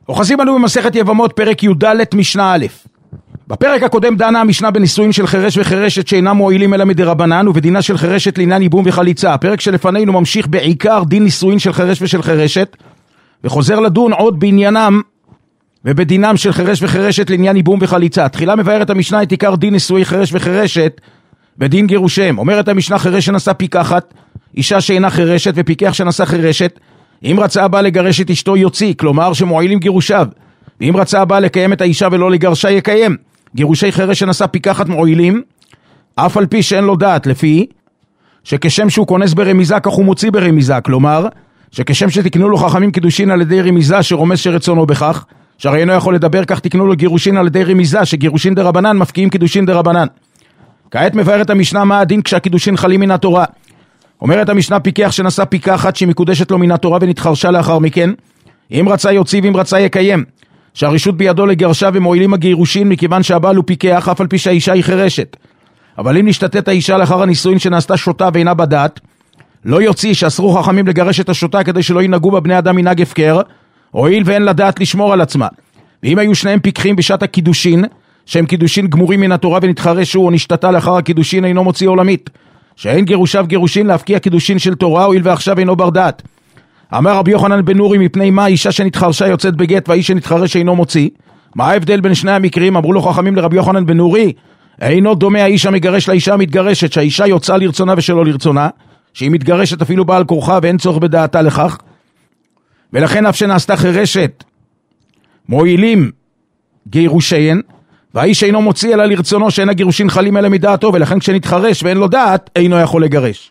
אוחזים אנו במסכת יבמות פרק י"ד משנה א'. בפרק הקודם דנה המשנה בנישואין של חרש וחרשת שאינם מועילים אלא מדרבנן, ובדינה של חרשת לעניין ייבום וחליצה. הפרק שלפנינו ממשיך בעיקר דין נישואין של חרש ושל חרשת, וחוזר לדון עוד בעניינם ובדינם של חרש וחרשת לעניין ייבום וחליצה. תחילה מבארת המשנה את עיקר דין נישואי חרש וחרשת ודין גירושם. אומרת המשנה, חרש שנשא פיקחת, אישה שאינה חרשת, ופיקח שנשא חרשת, אם רצה הבא לגרש את אשתו יוציא, כלומר שמועילים גירושיו, ואם רצה הבא לקיים את האישה ולא לגרשה יקיים. גירושי חרש שנשא פיקחת מועילים, אף על פי שאין לו דעת, לפי שכשם שהוא כונס ברמיזה כך הוא מוציא ברמיזה, כלומר שכשם שתקנו לו חכמים קידושין על ידי רמיזה שרומז שרצונו בכך, שהרי אינו יכול לדבר, כך תקנו לו גירושין על ידי רמיזה שגירושין דרבנן מפקיעים קידושין דרבנן. כעת מבארת המשנה מה הדין כשהקידושין חלים מן התורה. אומרת המשנה, פיקח שנשא פיקחת שהיא מקודשת לו מן התורה ונתחרשה לאחר מכן, אם רצה יוציא ואם רצה יקיים, שהרשות בידו לגרשה ומועילים הגירושין מכיוון שהבעל הוא פיקח אף על פי שהאישה היא חרשת. אבל אם נשתתת האישה לאחר הנישואין שנעשתה שוטה ואינה בדעת, לא יוציא, שאסרו חכמים לגרש את השוטה כדי שלא ינהגו בבני אדם מנהג הפקר, הואיל ואין לדעת לשמור על עצמה. ואם היו שניהם פיקחים בשעת הקידושין, שהם קידושין גמורים מן התורה ונתחרשו או נשתתה לאחר הקידושין, אינו מוציא עולמית, שאין גירושיו גירושין להפקיע קידושין של תורה, הואיל ועכשיו אינו בר דעת. אמר רבי יוחנן בן נורי, מפני מה אישה שנתחרשה יוצאת בגט והאיש שנתחרש אינו מוציא? מה ההבדל בין שני המקרים? אמרו לו חכמים לרבי יוחנן בן נורי, אינו דומה האיש המגרש לאישה המתגרשת, שהאישה יוצאה לרצונה ושלא לרצונה, שהיא מתגרשת אפילו בעל כורחה ואין צורך בדעתה לכך, ולכן אף שנעשתה חרשת מועילים גירושיין, והאיש אינו מוציא אלא לרצונו, שאין הגירושין חלים אלא מדעתו, ולכן כשנתחרש ואין לו דעת אינו יכול לגרש.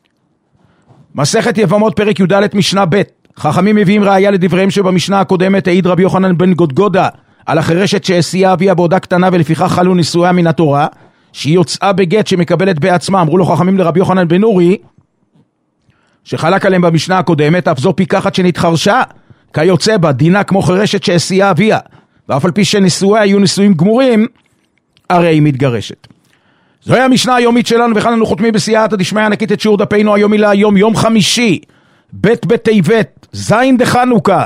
מסכת יבמות פרק י"ד משנה ב'. חכמים מביאים ראיה לדבריהם שבמשנה הקודמת העיד רבי יוחנן בן גודגודה על החרשת שהסיעה אביה בעודה קטנה ולפיכך חלו נישואיה מן התורה, שהיא יוצאה בגט שמקבלת בעצמה. אמרו לו חכמים לרבי יוחנן בן נורי שחלק עליהם במשנה הקודמת, אף זו פיקחת שנתחרשה כיוצא בה, דינה כמו חרשת שהסיעה אביה, ואף על פי שנישואיה היו נישואים גמורים, הרי היא מתגרשת. זוהי המשנה היומית שלנו, וכאן אנו חותמים בסייעתא דשמיא ענקית את שיעור דפנו היומי להיום, יום חמישי, ב' בטבת, זין דחנוכה,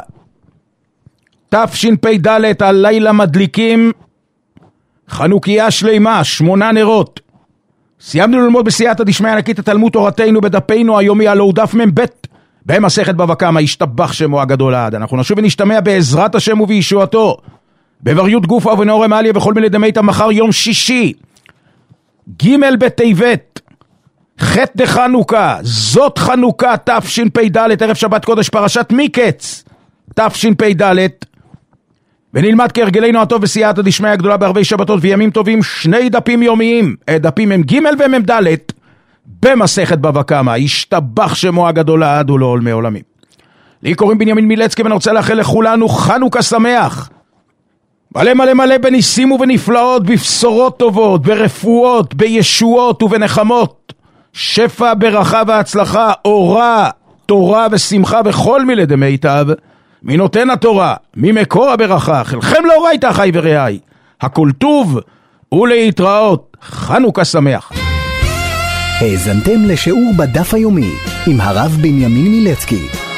תשפ"ד. הלילה מדליקים חנוכיה שלמה, שמונה נרות. סיימנו ללמוד בסייעתא דשמיא ענקית את תלמוד תורתנו בדפנו היומי, הלא הוא דף מ"ב במסכת בבא קמא, ישתבח שמו הגדול לעד. אנחנו נשוב ונשתמע בעזרת השם ובישועתו, בבריות גופה ובנאור מעליה וכל מיני דמי מחר יום שישי, ג' בטבת, ח' דחנוכה, זאת חנוכה תשפ"ד, ערב שבת קודש פרשת מקץ תשפ"ד, ונלמד כהרגלנו הטוב בסייעתא דשמיא הגדולה בערבי שבתות וימים טובים שני דפים יומיים, דפים הם ג' והם ד' במסכת בבא קמא, ישתבח שמו הגדול לעד ולעולמי עולמים. לי קוראים בנימין מילצקי, ואני רוצה לאחל לכולנו חנוכה שמח, מלא מלא מלא בניסים ובנפלאות, בבשורות טובות, ברפואות, בישועות ובנחמות, שפע, ברכה והצלחה, אורה, תורה ושמחה וכל מילי דמיטב, מנותן התורה, ממקור הברכה, חלכם לאורייתא אחי ורעי, הכל טוב ולהתראות, חנוכה שמח. האזנתם לשיעור בדף היומי עם הרב בנימין מילצקי.